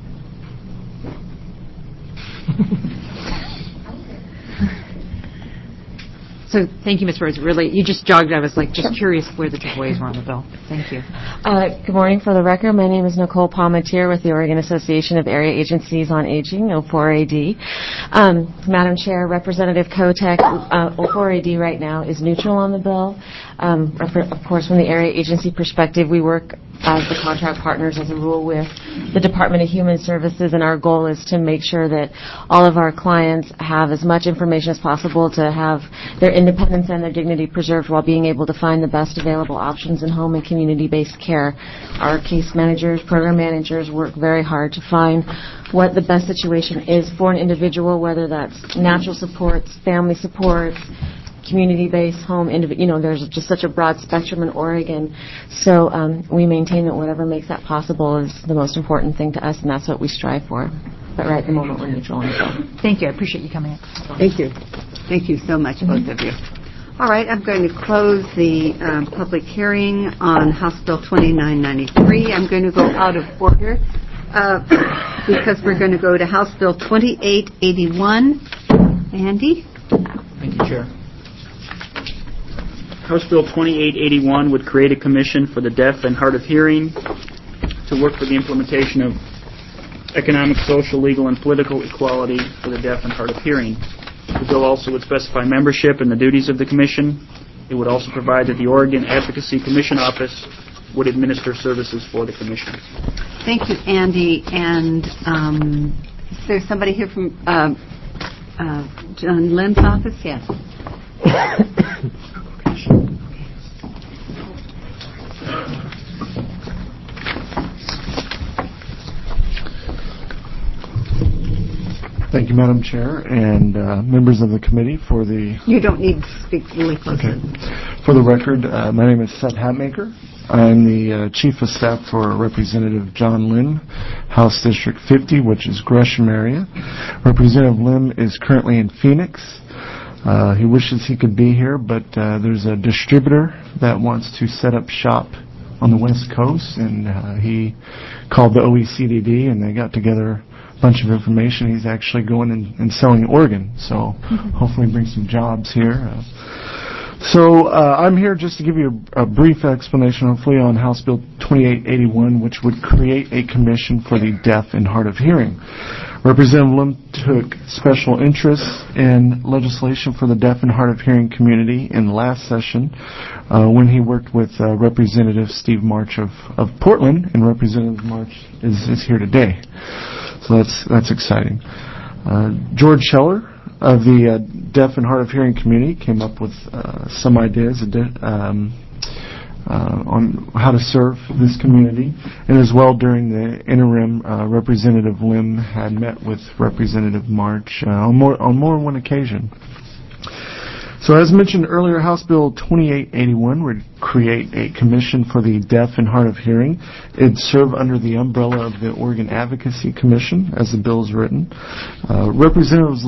So thank you, Ms. Rose. Really, you just jogged. I was just curious where the AAAs were on the bill. Thank you. Good morning. For the record, my name is Nicole Palmatier with the Oregon Association of Area Agencies on Aging, O4AD. Madam Chair, Representative Kotek, O4AD right now is neutral on the bill. Of course, from the area agency perspective, we work as the contract partners as a rule with the Department of Human Services, and our goal is to make sure that all of our clients have as much information as possible to have their independence and their dignity preserved while being able to find the best available options in home and community-based care. Our case managers, program managers work very hard to find what the best situation is for an individual, whether that's natural supports, family supports, community-based home, there's just such a broad spectrum in Oregon. So we maintain that whatever makes that possible is the most important thing to us, and that's what we strive for. But right at the moment, we're neutral on the bill. Thank you. I appreciate you coming in. Thank you. Thank you so much, both of you. All right, I'm going to close the public hearing on House Bill 2993. I'm going to go out of order because we're going to go to House Bill 2881. Andy? Thank you, Chair. House Bill 2881 would create a commission for the deaf and hard of hearing to work for the implementation of economic, social, legal, and political equality for the deaf and hard of hearing. The bill also would specify membership and the duties of the commission. It would also provide that the Oregon Advocacy Commission Office would administer services for the commission. Thank you, Andy. And is there somebody here from John Lynn's office? Yes. Thank you, Madam Chair, and members of the committee for the... You don't need to speak really close. Okay. For the record, my name is Seth Hatmaker. I'm the Chief of Staff for Representative John Lynn, House District 50, which is Gresham area. Representative Lynn is currently in Phoenix. He wishes he could be here, but there's a distributor that wants to set up shop on the West Coast, and he called the OECDD, and they got together bunch of information. He's actually going and selling in Oregon, so hopefully bring some jobs here. So I'm here just to give you a brief explanation, hopefully, on House Bill 2881, which would create a commission for the deaf and hard of hearing. Representative Lim took special interest in legislation for the deaf and hard of hearing community in the last session when he worked with Representative Steve March of Portland, and Representative March is here today. So that's exciting. George Scheller of the deaf and hard of hearing community came up with some ideas on how to serve this community, and as well during the interim, Representative Lim had met with Representative March on more than one occasion. So as mentioned earlier, House Bill 2881 would create a commission for the deaf and hard of hearing. It'd serve under the umbrella of the Oregon Advocacy Commission, as the bill is written. Representative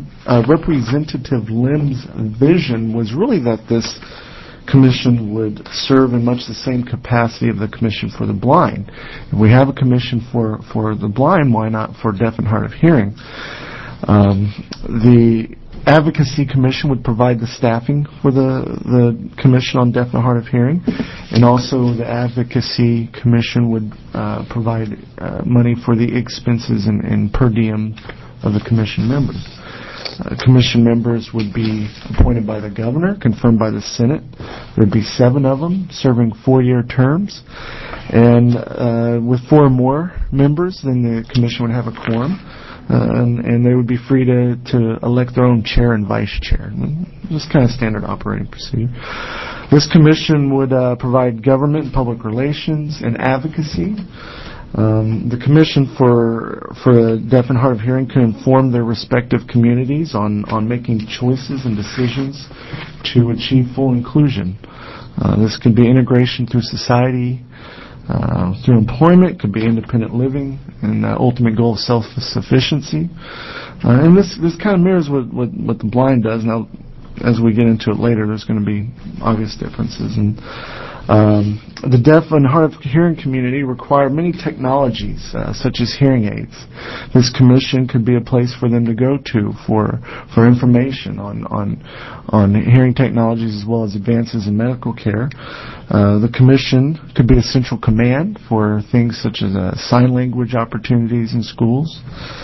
Lim's vision was really that this commission would serve in much the same capacity of the Commission for the Blind. If we have a commission for the blind, why not for deaf and hard of hearing? The Advocacy Commission would provide the staffing for the Commission on Deaf and Hard of Hearing, and also the Advocacy Commission would provide money for the expenses and per diem of the Commission members. Commission members would be appointed by the Governor, confirmed by the Senate. There would be 7 of them serving 4-year terms. And with 4 or more members, then the Commission would have a quorum. And they would be free to elect their own chair and vice chair. Just kind of standard operating procedure. This Commission would provide government and public relations and advocacy. The Commission for the Deaf and Hard of Hearing can inform their respective communities on making choices and decisions to achieve full inclusion. This could be integration through society, through employment, could be independent living, and the ultimate goal of self-sufficiency. And this kind of mirrors what the blind does. Now, as we get into it later, there's going to be obvious differences. And the deaf and hard of hearing community require many technologies, such as hearing aids. This commission could be a place for them to go to for information on hearing technologies as well as advances in medical care. The commission could be a central command for things such as sign language opportunities in schools.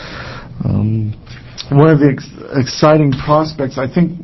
One of the exciting prospects, I think,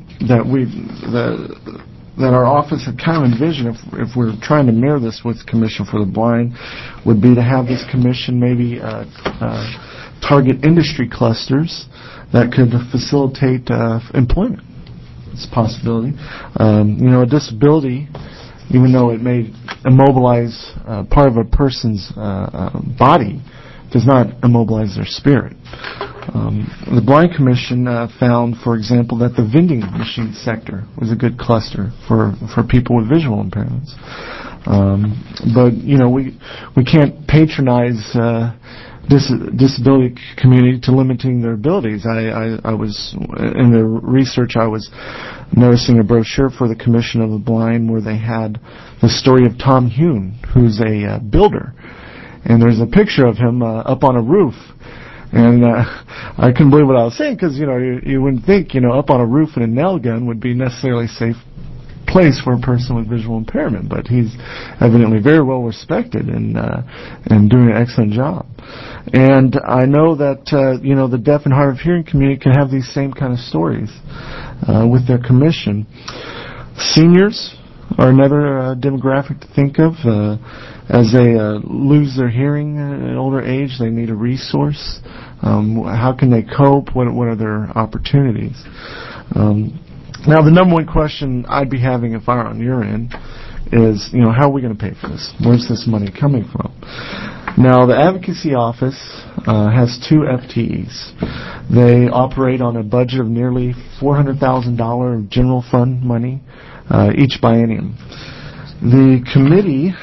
that our office had kind of envisioned, if we're trying to mirror this with Commission for the Blind, would be to have this commission maybe target industry clusters that could facilitate employment. It's a possibility. A disability, even though it may immobilize part of a person's body, does not immobilize their spirit. The Blind Commission found, for example, that the vending machine sector was a good cluster for people with visual impairments. But we can't patronize disability community to limiting their abilities. I was in the research. I was noticing a brochure for the Commission of the Blind where they had the story of Tom Hune, who's a builder, and there's a picture of him up on a roof. And I couldn't believe what I was saying because, you wouldn't think, up on a roof in a nail gun would be necessarily a safe place for a person with visual impairment. But he's evidently very well respected and doing an excellent job. And I know that, the deaf and hard of hearing community can have these same kind of stories with their commission. Seniors are another demographic to think of. As they lose their hearing at an older age, they need a resource. How can they cope? What are their opportunities? Now, the number one question I'd be having if I were on your end is, how are we going to pay for this? Where's this money coming from? Now, the Advocacy Office has 2 FTEs. They operate on a budget of nearly $400,000 of general fund money each biennium. The committee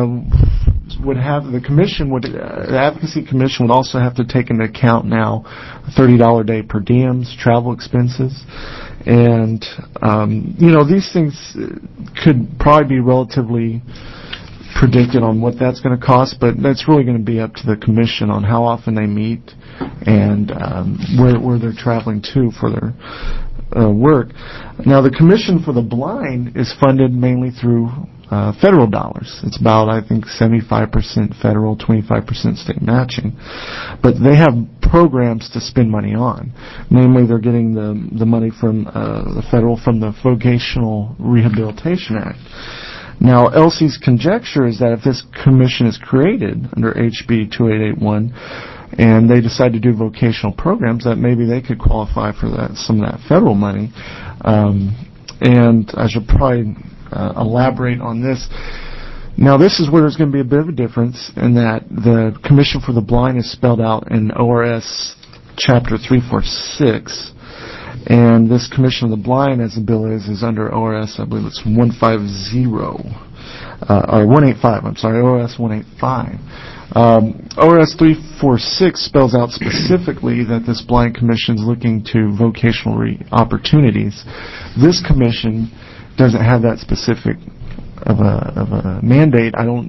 the Advocacy Commission would also have to take into account now $30 a day per diems, travel expenses, and these things could probably be relatively predicted on what that's going to cost, but that's really going to be up to the commission on how often they meet and where they're traveling to for their work. Now, the Commission for the Blind is funded mainly through federal dollars. It's about, I think, 75% federal, 25% state matching. But they have programs to spend money on. Namely, they're getting the money from the federal from the Vocational Rehabilitation Act. Now, Elsie's conjecture is that if this commission is created under HB 2881 and they decide to do vocational programs, that maybe they could qualify for some of that federal money. And I should probably elaborate on this. Now, this is where there's going to be a bit of a difference in that the Commission for the Blind is spelled out in ORS Chapter 346, and this Commission of the Blind, as the bill is under ORS, I believe it's 150, or 185, I'm sorry, ORS 185. ORS 346 spells out specifically that this Blind Commission is looking to vocational opportunities. This commission doesn't have that specific of a mandate. I don't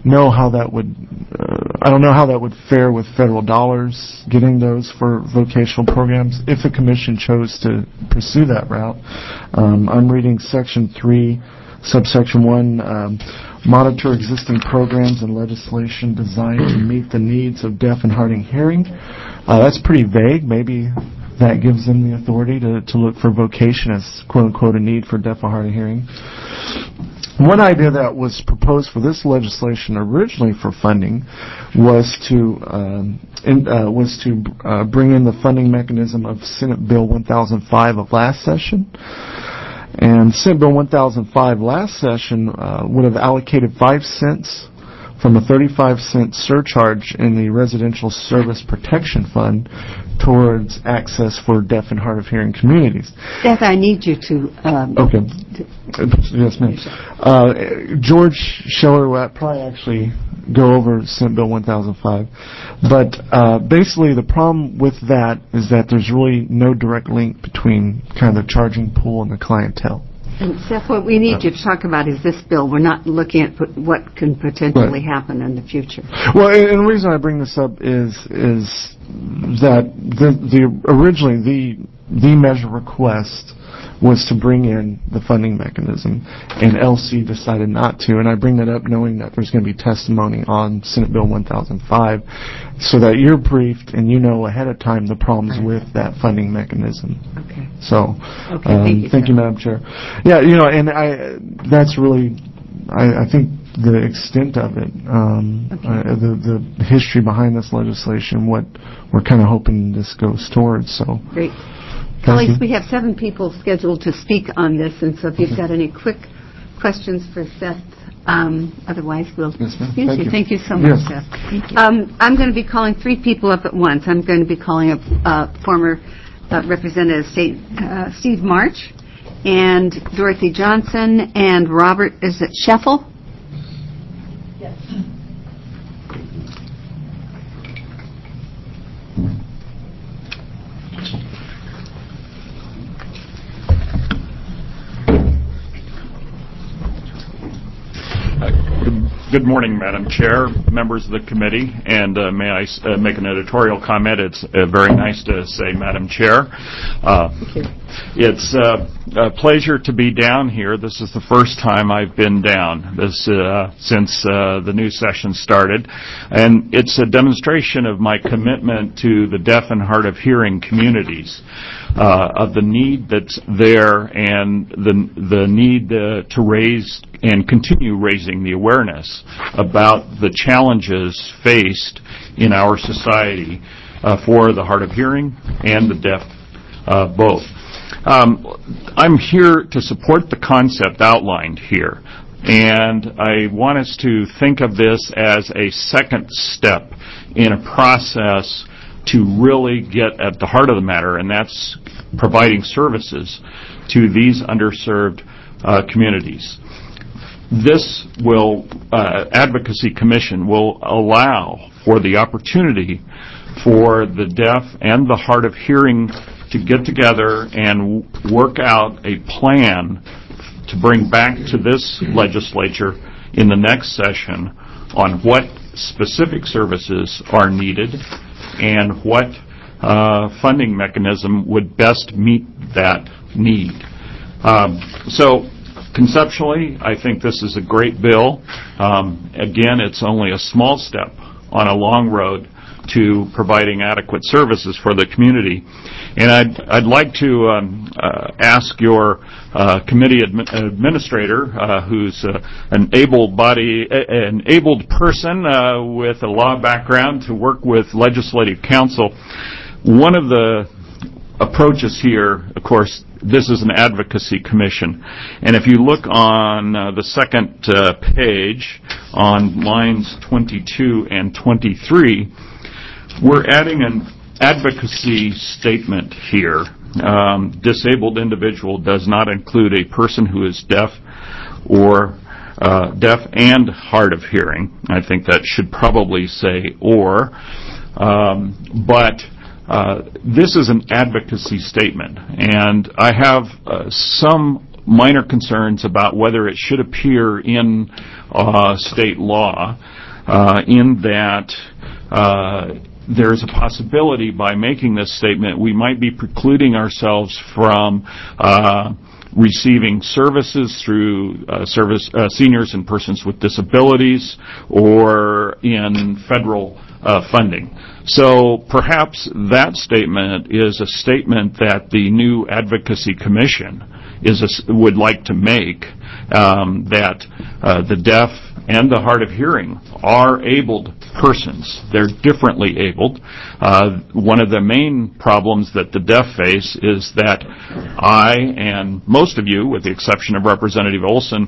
know how that would. I don't know how that would fare with federal dollars, getting those for vocational programs, if the commission chose to pursue that route. I'm reading Section 3, Subsection 1, monitor existing programs and legislation designed to meet the needs of deaf and hard of hearing. That's pretty vague. Maybe that gives them the authority to look for vocation as, quote-unquote, a need for deaf and hard of hearing. One idea that was proposed for this legislation originally for funding was to bring in the funding mechanism of Senate Bill 1005 of last session. And Senate Bill 1005 last session would have allocated 5 cents from a 35-cent surcharge in the Residential Service Protection Fund towards access for deaf and hard of hearing communities. Seth, I need you to... Okay. Yes, ma'am. George Scheller will probably actually go over Senate Bill 1005. But basically the problem with that is that there's really no direct link between kind of the charging pool and the clientele. And Seth, what we need you to talk about is this bill. We're not looking at what can potentially happen in the future. Well, and the reason I bring this up is that originally the measure request was to bring in the funding mechanism, and LC decided not to. And I bring that up knowing that there's going to be testimony on Senate Bill 1005, so that you're briefed and you know ahead of time the problems with that funding mechanism. Okay. So, thank you, Madam Chair. Yeah, and that's really, I think, the extent of it, the history behind this legislation, what we're kind of hoping this goes towards. So great. Colleagues, we have 7 people scheduled to speak on this, and so if you've got any quick questions for Seth, otherwise we'll excuse you. Thank you so much, Seth. Thank you. I'm going to be calling 3 people up at once. I'm going to be calling up former Representative Steve March, and Dorothy Johnson, and Robert, is it Scheffel? Yes. Good morning, Madam Chair, members of the committee, and may I make an editorial comment? It's very nice to say Madam Chair. Thank you. It's a pleasure to be down here. This is the first time I've been down since the new session started, and it's a demonstration of my commitment to the deaf and hard of hearing communities, of the need that's there and the need to raise and continue raising the awareness about the challenges faced in our society for the hard of hearing and the deaf both. I'm here to support the concept outlined here, and I want us to think of this as a second step in a process to really get at the heart of the matter, and that's providing services to these underserved communities. This Advocacy Commission will allow for the opportunity for the deaf and the hard of hearing to get together and work out a plan to bring back to this legislature in the next session on what specific services are needed and what funding mechanism would best meet that need. So conceptually, I think this is a great bill. Again, it's only a small step on a long road to providing adequate services for the community. And I'd like to ask your committee administrator, who's an abled person with a law background, to work with legislative counsel. One of the approaches here, of course, this is an advocacy commission. And if you look on the second page on lines 22 and 23, we're adding an advocacy statement here. Disabled individual does not include a person who is deaf or deaf and hard of hearing. I think that should probably say or. But this is an advocacy statement, and I have some minor concerns about whether it should appear in state law, in that there's a possibility by making this statement we might be precluding ourselves from receiving services through seniors and persons with disabilities or in federal funding. So perhaps that statement is a statement that the new Advocacy Commission would like to make, that the deaf and the hard of hearing are abled persons. They're differently abled. One of the main problems that the deaf face is that I and most of you, with the exception of Representative Olson,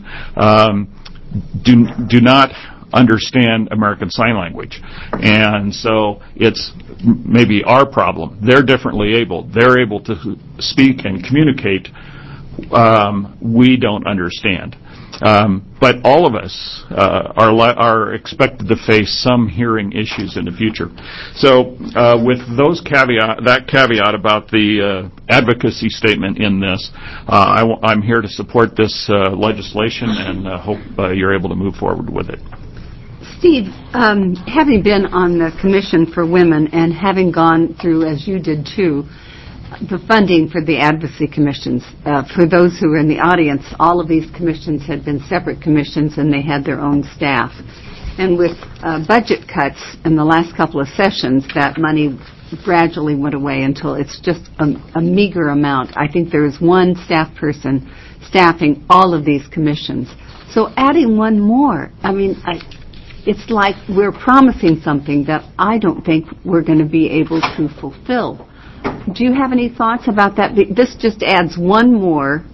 do not understand American Sign Language. And so it's maybe our problem. They're differently abled. They're able to speak and communicate. We don't understand. But all of us are expected to face some hearing issues in the future. So with that caveat about the advocacy statement in this, I'm here to support this legislation and hope you're able to move forward with it. Steve, having been on the Commission for Women and having gone through, as you did too, the funding for the advocacy commissions, for those who are in the audience, all of these commissions had been separate commissions and they had their own staff. And with budget cuts in the last couple of sessions, that money gradually went away until it's just a meager amount. I think there is one staff person staffing all of these commissions. So adding one more, it's like we're promising something that I don't think we're going to be able to fulfill. Do you have any thoughts about that? This just adds one more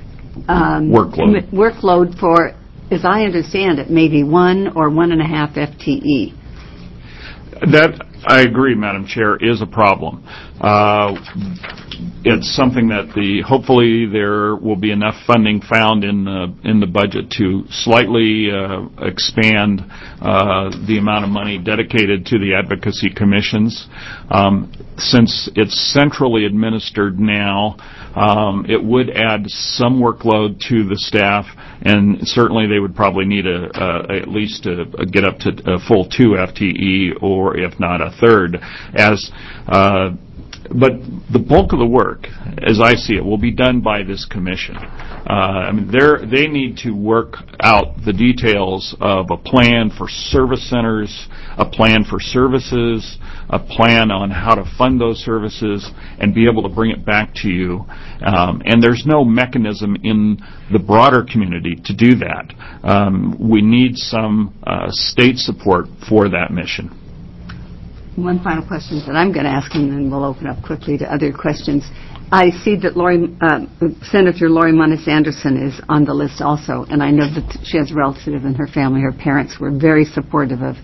workload for, as I understand it, maybe 1 or 1.5 FTE. That, I agree, Madam Chair, is a problem. It's something that hopefully there will be enough funding found in the budget to slightly expand the amount of money dedicated to the advocacy commissions. Since it's centrally administered now, it would add some workload to the staff, and certainly they would probably need at least to get up to a full 2 FTE, or if not a third. But the bulk of the work, as I see it, will be done by this commission. They need to work out the details of a plan for service centers, a plan for services, a plan on how to fund those services, and be able to bring it back to you. And there's no mechanism in the broader community to do that. We need some state support for that mission. One final question that I'm going to ask, and then we'll open up quickly to other questions. I see that Senator Lori Monis Anderson is on the list also, and I know that she has a relative in her family. Her parents were very supportive of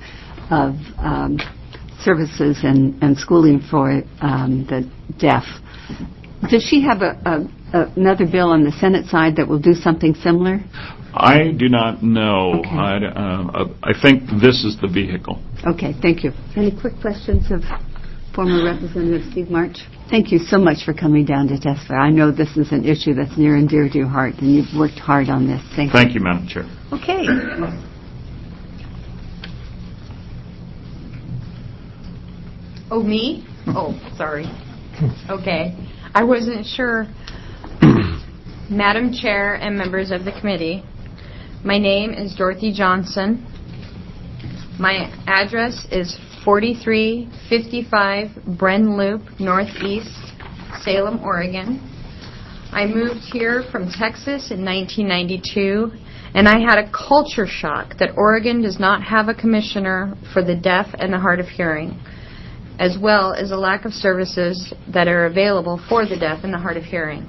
services and schooling for the deaf. Does she have another bill on the Senate side that will do something similar? I do not know. Okay. I think this is the vehicle. Okay, thank you. Any quick questions of former Representative Steve March? Thank you so much for coming down to testify. I know this is an issue that's near and dear to your heart, and you've worked hard on this. Thank you. Thank you, Madam Chair. Okay. Oh, me? Oh, sorry. Okay. I wasn't sure. Madam Chair and members of the committee, my name is Dorothy Johnson. My address is 4355 Bren Loop Northeast, Salem, Oregon. I moved here from Texas in 1992, and I had a culture shock that Oregon does not have a commissioner for the deaf and the hard of hearing, as well as a lack of services that are available for the deaf and the hard of hearing.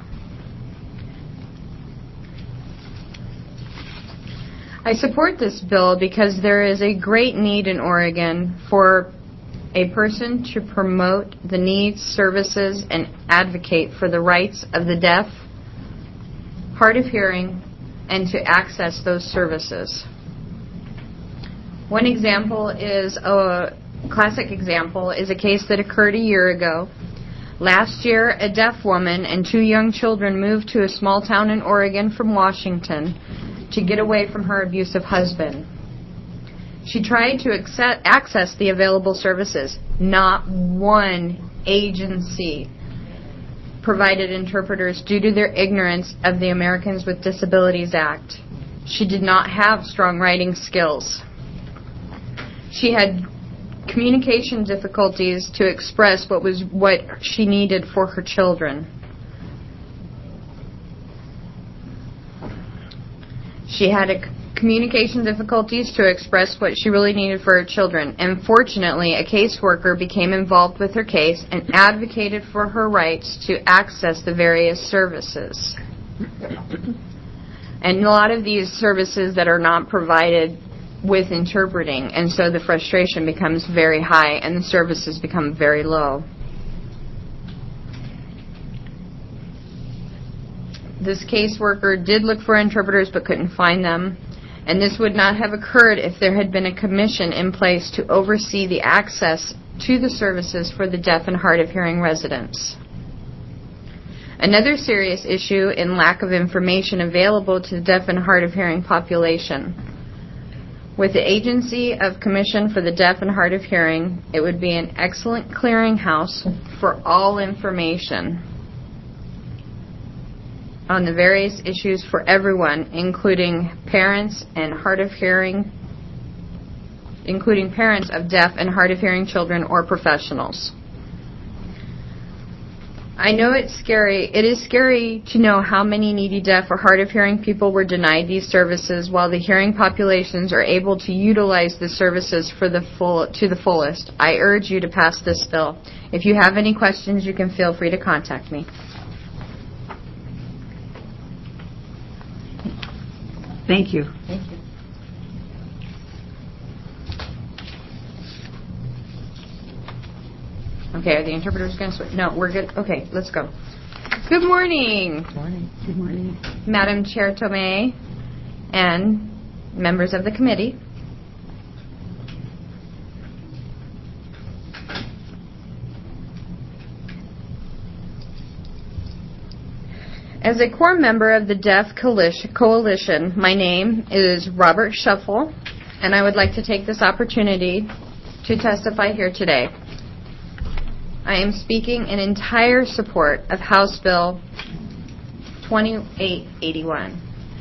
I support this bill because there is a great need in Oregon for a person to promote the needs, services, and advocate for the rights of the deaf, hard of hearing, and to access those services. One example is a classic example is a case that occurred a year ago. Last year, a deaf woman and 2 young children moved to a small town in Oregon from Washington to get away from her abusive husband. She tried to access the available services. Not one agency provided interpreters due to their ignorance of the Americans with Disabilities Act. She did not have strong writing skills. She had communication difficulties to express what she needed for her children. She had communication difficulties to express what she really needed for her children. And fortunately, a caseworker became involved with her case and advocated for her rights to access the various services. And a lot of these services that are not provided with interpreting, and so the frustration becomes very high and the services become very low. This caseworker did look for interpreters but couldn't find them, and this would not have occurred if there had been a commission in place to oversee the access to the services for the deaf and hard of hearing residents. Another serious issue in lack of information available to the deaf and hard of hearing population. With the Agency of Commission for the Deaf and Hard of Hearing, it would be an excellent clearinghouse for all information on the various issues for everyone, including parents and hard of hearing, including parents of deaf and hard of hearing children or professionals. I know it's scary. It is scary to know how many needy deaf or hard of hearing people were denied these services while the hearing populations are able to utilize the services to the fullest. I urge you to pass this bill. If you have any questions, you can feel free to contact me. Thank you. Thank you. Okay, are the interpreters going to switch? No, we're good. Okay, let's go. Good morning. Good morning. Good morning. Madam Chair Tomei and members of the committee. As a core member of the Deaf Coalition, my name is Robert Shuffle, and I would like to take this opportunity to testify here today. I am speaking in entire support of House Bill 2881.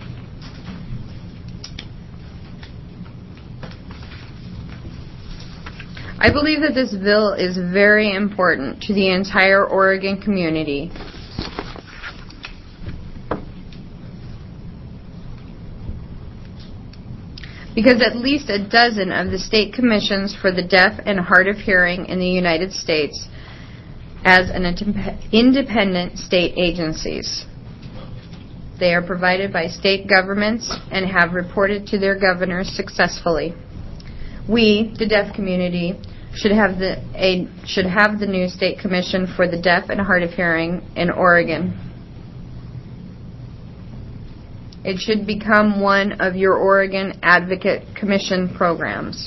I believe that this bill is very important to the entire Oregon community. Because at least a dozen of the state commissions for the deaf and hard of hearing in the United States as an independent state agencies. They are provided by state governments and have reported to their governors successfully. We, the deaf community, should have the new state commission for the deaf and hard of hearing in Oregon. It should become one of your Oregon Advocate Commission programs.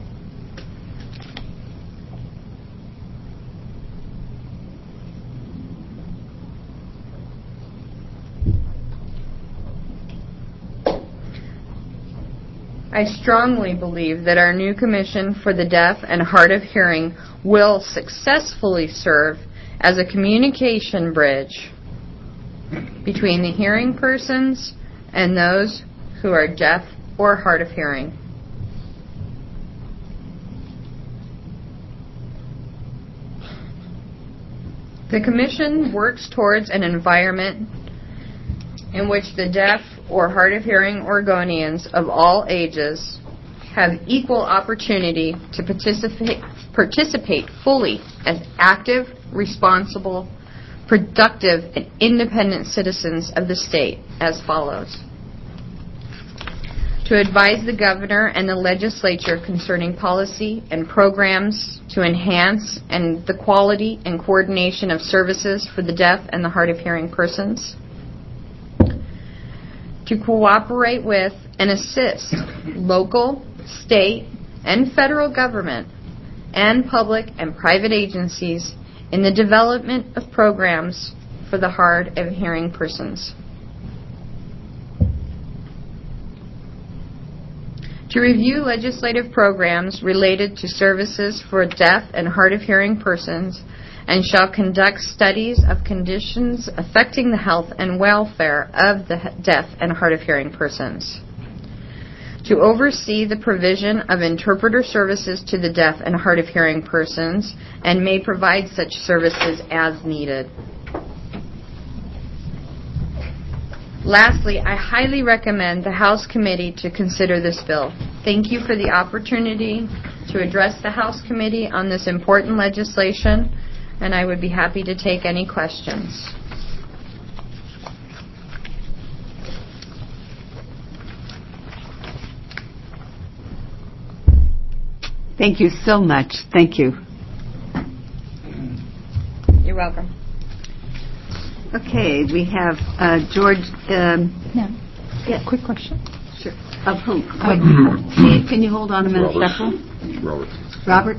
I strongly believe that our new commission for the deaf and hard of hearing will successfully serve as a communication bridge between the hearing persons and those who are deaf or hard of hearing. The Commission works towards an environment in which the deaf or hard of hearing Oregonians of all ages have equal opportunity to participate fully as active, responsible, productive, and independent citizens of the state as follows. To advise the governor and the legislature concerning policy and programs to enhance the quality and coordination of services for the deaf and the hard of hearing persons. To cooperate with and assist local, state, and federal government and public and private agencies in the development of programs for the hard of hearing persons. To review legislative programs related to services for deaf and hard of hearing persons, and shall conduct studies of conditions affecting the health and welfare of the deaf and hard of hearing persons. To oversee the provision of interpreter services to the deaf and hard of hearing persons, and may provide such services as needed. Lastly, I highly recommend the House Committee to consider this bill. Thank you for the opportunity to address the House Committee on this important legislation, and I would be happy to take any questions. Thank you so much. Thank you. You're welcome. Okay, we have George. Yeah, quick question. Sure. Of whom? Steve, can you hold on a minute, Robert. Robert?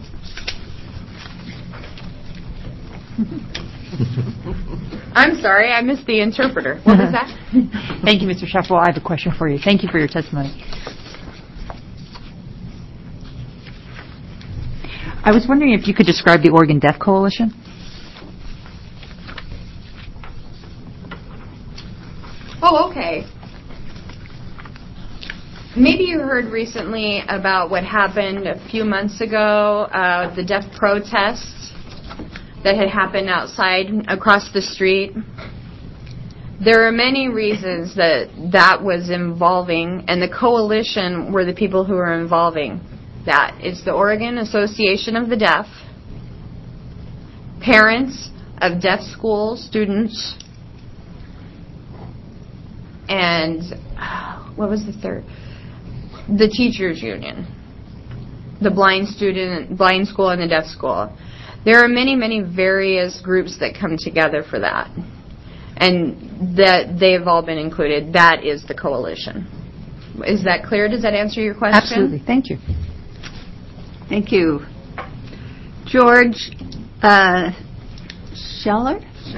I'm sorry, I missed the interpreter. What was that? Thank you, Mr. Sheffel. I have a question for you. Thank you for your testimony. I was wondering if you could describe the Oregon Deaf Coalition. Oh, okay. Maybe you heard recently about what happened a few months ago, the deaf protests that had happened outside across the street. There are many reasons that was involving, and the coalition were the people who were involving that. It's the Oregon Association of the Deaf, parents of deaf school students, and what was the third? The teachers union, the blind school and the deaf school. There are many, many various groups that come together for that, and that they've all been included. That is the coalition. Is that clear? Does that answer your question? Absolutely. Thank you. Thank you. George Scheller?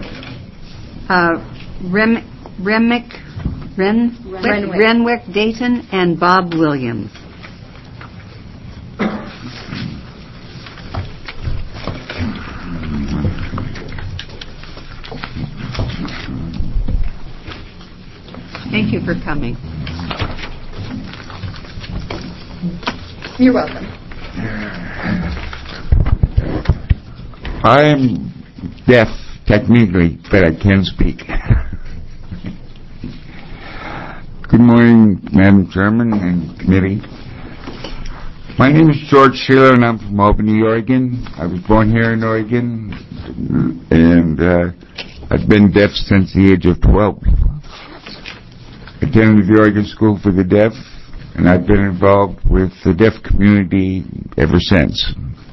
Renwick Dayton, and Bob Williams. Thank you for coming. You're welcome. I am deaf technically, but I can speak. Good morning, Madam Chairman and committee. My name is George Sheeler, and I'm from Albany, Oregon. I was born here in Oregon, and I've been deaf since the age of 12. Attended the Oregon School for the Deaf, and I've been involved with the deaf community ever since.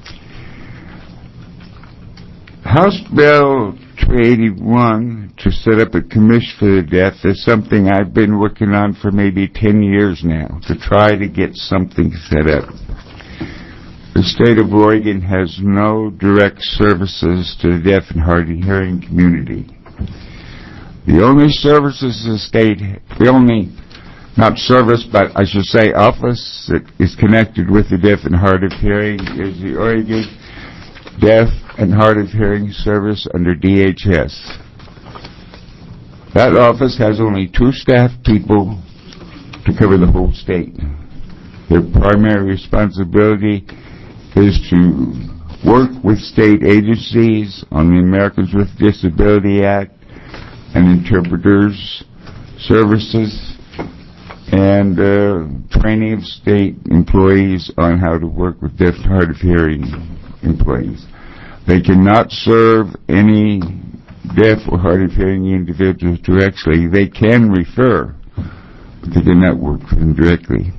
House Bill 281 to set up a commission for the deaf is something I've been working on for maybe 10 years now, to try to get something set up. The state of Oregon has no direct services to the deaf and hard of hearing community. The only services the state, not service, but I should say office that is connected with the deaf and hard of hearing is the Oregon Deaf and Hard of Hearing Service under DHS. That office has only 2 staff people to cover the whole state. Their primary responsibility is to work with state agencies on the Americans with Disability Act and interpreters services and training of state employees on how to work with deaf and hard of hearing employees. They cannot serve any deaf or hard of hearing individuals directly. They can refer, but they cannot work for them directly.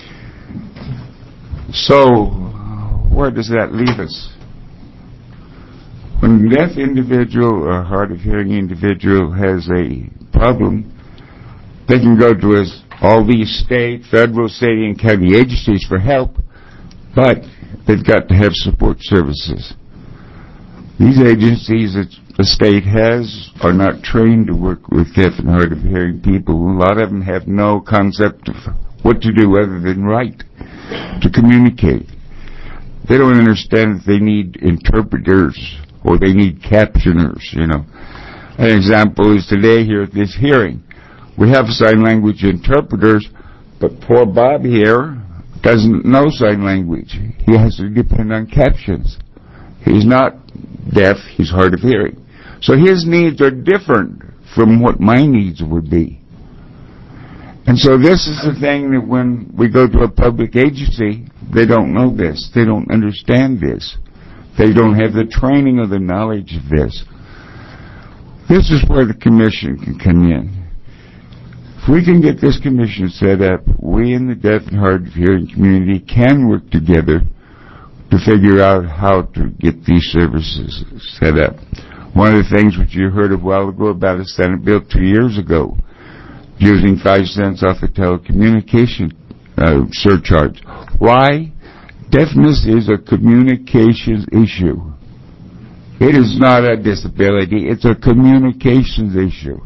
So, where does that leave us? When a deaf individual or hard of hearing individual has a problem, they can go to all these federal, state, and county agencies for help, but they've got to have support services. These agencies that the state has are not trained to work with deaf and hard of hearing people. A lot of them have no concept of what to do other than write to communicate. They don't understand that they need interpreters or they need captioners, you know. An example is today here at this hearing. We have sign language interpreters, but poor Bob here doesn't know sign language. He has to depend on captions. He's not deaf, he's hard of hearing. So his needs are different from what my needs would be. And so this is the thing that when we go to a public agency, they don't know this. They don't understand this. They don't have the training or the knowledge of this. This is where the commission can come in. If we can get this commission set up, we in the deaf and hard of hearing community can work together to figure out how to get these services set up. One of the things which you heard a while ago about a Senate bill 2 years ago, using 5 cents off a telecommunication surcharge. Why? Deafness is a communications issue. It is not a disability, it's a communications issue.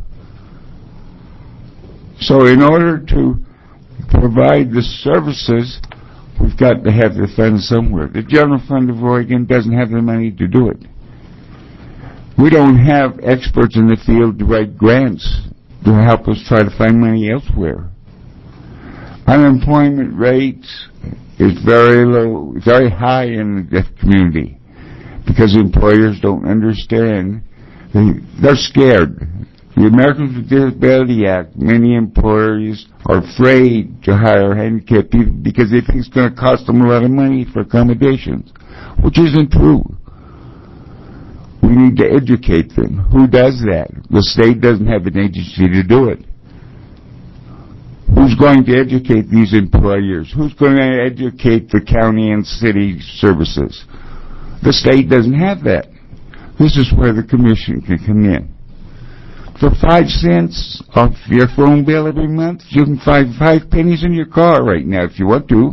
So in order to provide the services, we've got to have the funds somewhere. The General Fund of Oregon doesn't have the money to do it. We don't have experts in the field to write grants to help us try to find money elsewhere. Unemployment rate is very low, very high in the deaf community because employers don't understand. They're scared. The Americans with Disability Act, many employers are afraid to hire handicapped people because they think it's going to cost them a lot of money for accommodations, which isn't true. We need to educate them. Who does that? The state doesn't have an agency to do it. Who's going to educate these employers? Who's going to educate the county and city services? The state doesn't have that. This is where the commission can come in. For 5 cents off your phone bill every month, you can find 5 pennies in your car right now if you want to.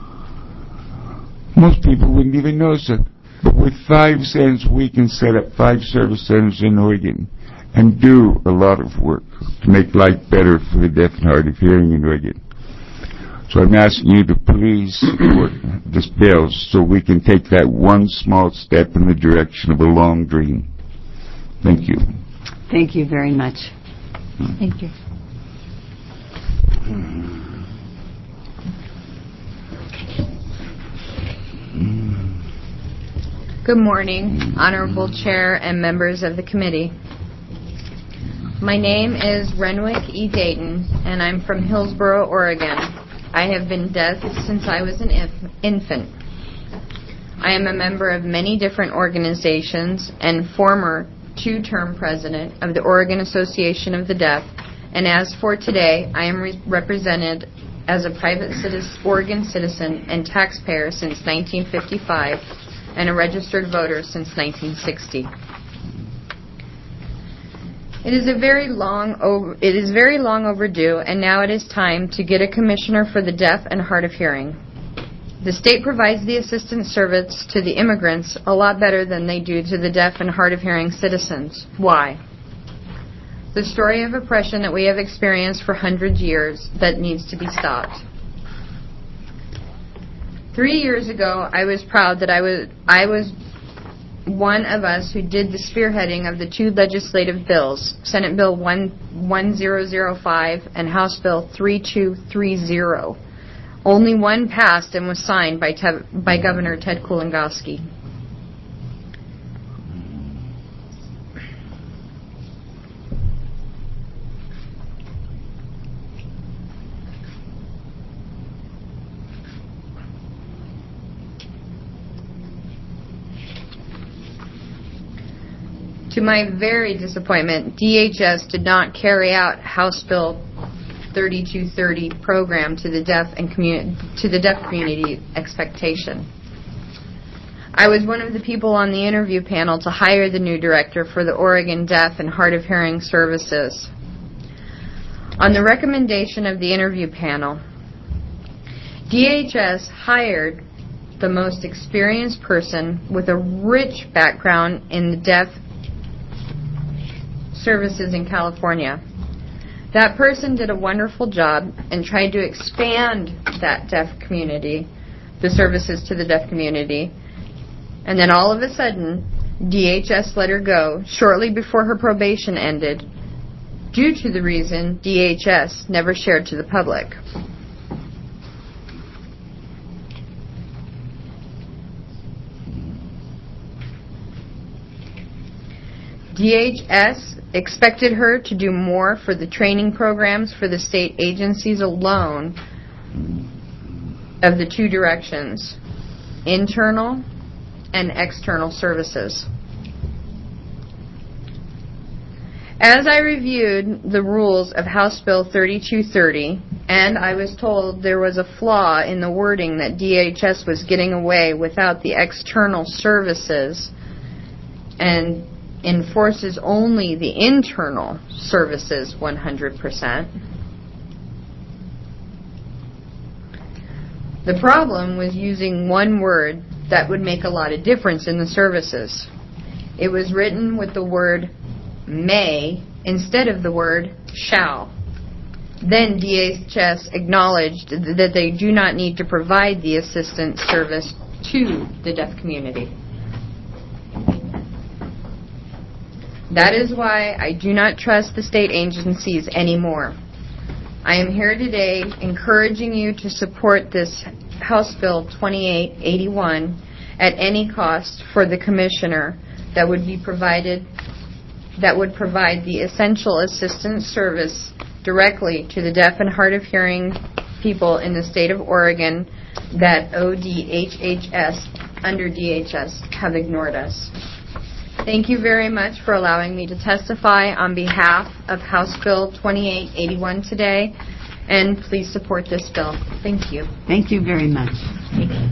Most people wouldn't even notice it. But with 5 cents, we can set up 5 service centers in Oregon and do a lot of work to make life better for the deaf and hard of hearing in Oregon. So I'm asking you to please support this bill so we can take that one small step in the direction of a long dream. Thank you. Thank you very much. Thank you. Good morning, Honorable Chair and members of the committee. My name is Renwick E. Dayton, and I'm from Hillsboro, Oregon. I have been deaf since I was an infant. I am a member of many different organizations and former 2-term president of the Oregon Association of the Deaf, and as for today, I am represented as a private Oregon citizen and taxpayer since 1955 and a registered voter since 1960. It is very long overdue, and now it is time to get a commissioner for the deaf and hard of hearing. The state provides the assistance service to the immigrants a lot better than they do to the deaf and hard of hearing citizens. Why? The story of oppression that we have experienced for hundreds of years that needs to be stopped. 3 years ago, I was proud that I was one of us who did the spearheading of the 2 legislative bills, Senate Bill 1005 and House Bill 3230. Only one passed and was signed by Governor Ted Kulongoski. To my very disappointment, DHS did not carry out House Bill 3230 program to the deaf community expectation. I was one of the people on the interview panel to hire the new director for the Oregon Deaf and Hard of Hearing Services. On the recommendation of the interview panel, DHS hired the most experienced person with a rich background in the deaf services in California. That person did a wonderful job and tried to expand that deaf community, the services to the deaf community, and then all of a sudden, DHS let her go shortly before her probation ended, due to the reason DHS never shared to the public. DHS expected her to do more for the training programs for the state agencies alone of the two directions, internal and external services. As I reviewed the rules of House Bill 3230, and I was told there was a flaw in the wording that DHS was getting away without the external services and enforces only the internal services 100%. The problem was using one word that would make a lot of difference in the services. It was written with the word may instead of the word shall. Then DHS acknowledged that they do not need to provide the assistance service to the deaf community. That is why I do not trust the state agencies anymore. I am here today encouraging you to support this House Bill 2881 at any cost for the Commissioner that would provide the essential assistance service directly to the deaf and hard of hearing people in the state of Oregon that ODHHS under DHS have ignored us. Thank you very much for allowing me to testify on behalf of House Bill 2881 today, and please support this bill. Thank you. Thank you very much. Thank you.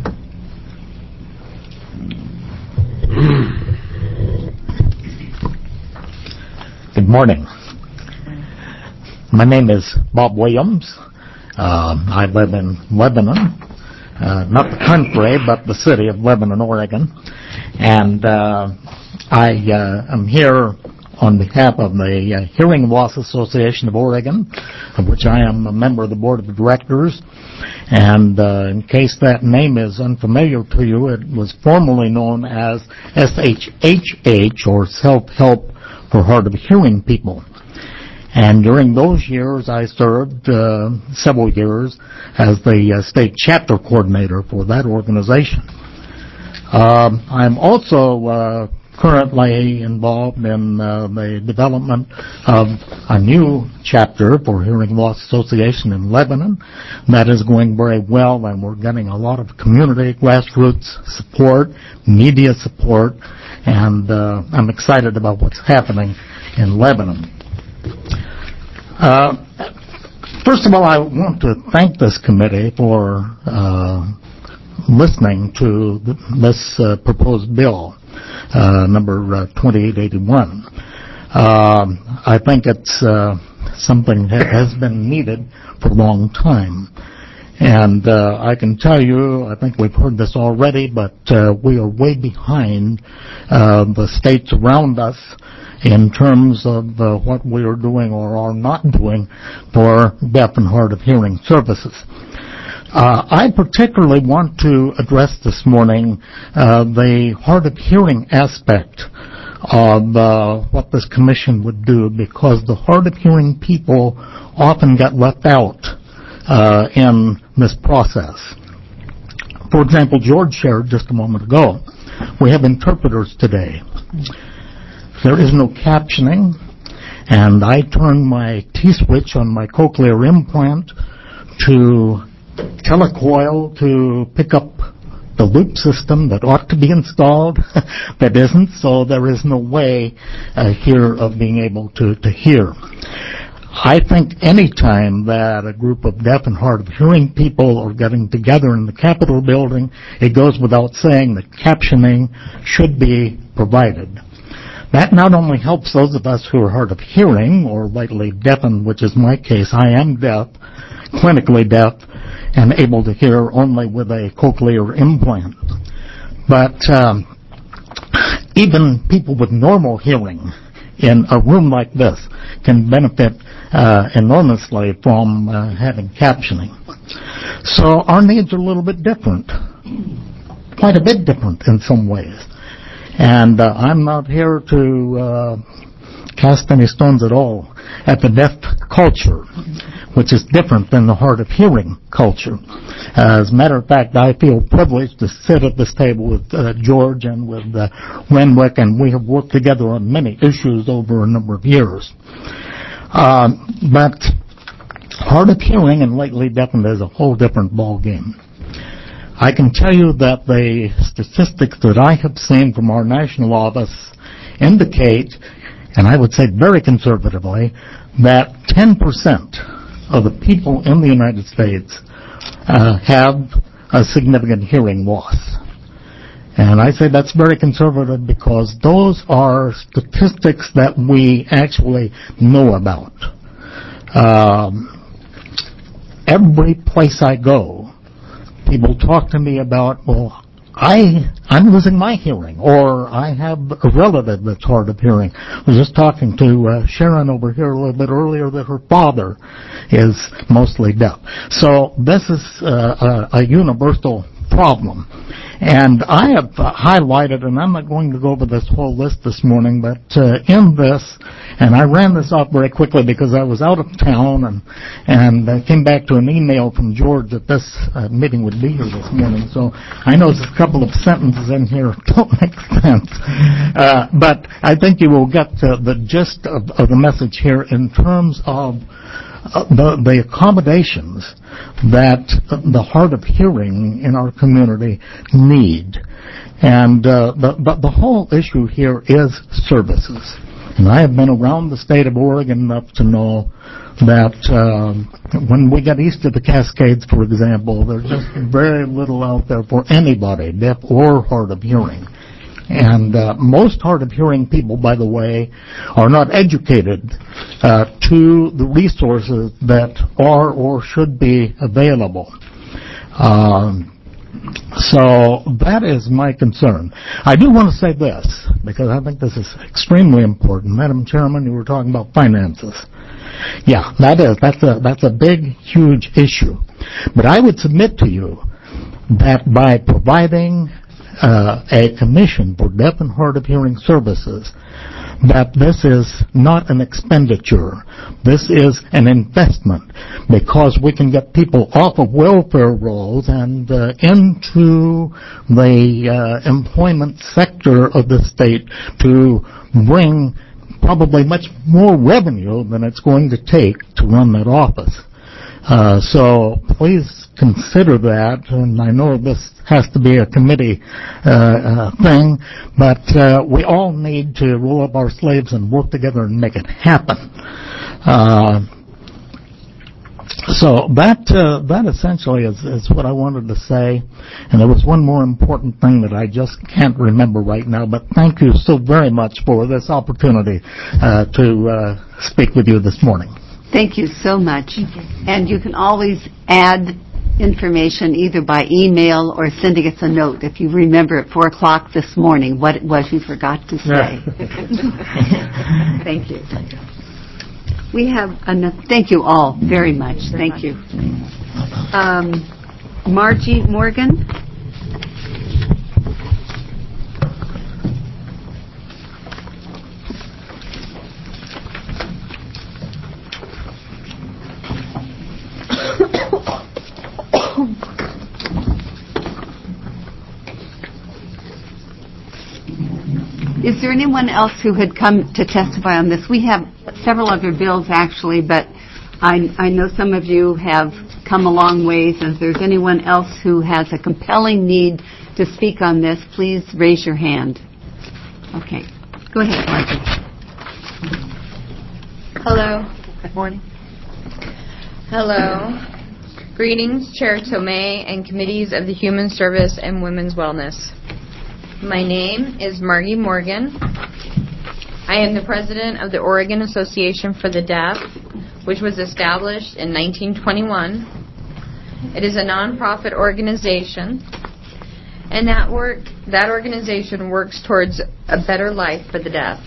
Good morning. My name is Bob Williams. I live in Lebanon, not the country, but the city of Lebanon, Oregon. And I am here on behalf of the Hearing Loss Association of Oregon, of which I am a member of the board of directors. And in case that name is unfamiliar to you, it was formerly known as SHHH, or Self-Help for Hard of Hearing People. And during those years, I served several years as the state chapter coordinator for that organization. I'm also currently involved in the development of a new chapter for Hearing Loss Association in Lebanon. That is going very well, and we're getting a lot of community grassroots support, media support, and I'm excited about what's happening in Lebanon. First of all, I want to thank this committee for listening to this proposed bill, number 2881. I think it's something that has been needed for a long time. And I can tell you, I think we've heard this already, but we are way behind the states around us in terms of what we are doing or are not doing for deaf and hard of hearing services. I particularly want to address this morning the hard of hearing aspect of what this commission would do, because the hard of hearing people often get left out in this process. For example, George shared just a moment ago, we have interpreters today. There is no captioning, and I turn my T-switch on my cochlear implant to telecoil to pick up the loop system that ought to be installed that isn't, so there is no way here of being able to hear. I think any time that a group of deaf and hard of hearing people are getting together in the Capitol building, it goes without saying that captioning should be provided. That not only helps those of us who are hard of hearing or lightly deafened, which is my case, I am deaf, clinically deaf and able to hear only with a cochlear implant. But even people with normal hearing in a room like this can benefit enormously from having captioning. So our needs are a little bit different, quite a bit different in some ways. And I'm not here to cast any stones at all at the deaf culture, which is different than the hard of hearing culture. As a matter of fact, I feel privileged to sit at this table with George and with Renwick, and we have worked together on many issues over a number of years. But hard of hearing and lately deafened is a whole different ballgame. I can tell you that the statistics that I have seen from our national office indicate, and I would say very conservatively, that 10% of the people in the United States have a significant hearing loss. And I say that's very conservative because those are statistics that we actually know about. Every place I go, people talk to me about, well, I'm losing my hearing, or I have a relative that's hard of hearing. I was just talking to Sharon over here a little bit earlier that her father is mostly deaf. So this is a universal problem. And I have highlighted, and I'm not going to go over this whole list this morning, but in this, and I ran this off very quickly because I was out of town and I came back to an email from George that this meeting would be here this morning. So I know there's a couple of sentences in here that don't make sense. But I think you will get the gist of the message here in terms of the accommodations that the hard of hearing in our community need. And the whole issue here is services. And I have been around the state of Oregon enough to know that when we get east of the Cascades, for example, there's just very little out there for anybody, deaf or hard of hearing. And most hard of hearing people, by the way, are not educated to the resources that are or should be available. So that is my concern. I do want to say this, because I think this is extremely important. Madam Chairman, you were talking about finances. Yeah, that's a big, huge issue. But I would submit to you that by providing a commission for deaf and hard of hearing services, that this is not an expenditure. This is an investment, because we can get people off of welfare rolls and into the employment sector of the state to bring probably much more revenue than it's going to take to run that office. So please consider that, and I know this has to be a committee thing, but we all need to roll up our sleeves and work together and make it happen. So that essentially is what I wanted to say. And there was one more important thing that I just can't remember right now, but thank you so very much for this opportunity to speak with you this morning. Thank you so much. And you can always add information either by email or sending us a note if you remember at 4 o'clock this morning what it was you forgot to say. Thank you. We have enough. Thank you all very much. Thank you. Margie Morgan. Is there anyone else who had come to testify on this? We have several other bills, actually, but I know some of you have come a long ways. And if there's anyone else who has a compelling need to speak on this, please raise your hand. Okay. Go ahead, Margie. Hello. Good morning. Hello. Greetings, Chair Tomei and committees of the Human Service and Women's Wellness. My name is Margie Morgan. I am the president of the Oregon Association for the Deaf, which was established in 1921. It is a nonprofit organization, and that organization works towards a better life for the deaf.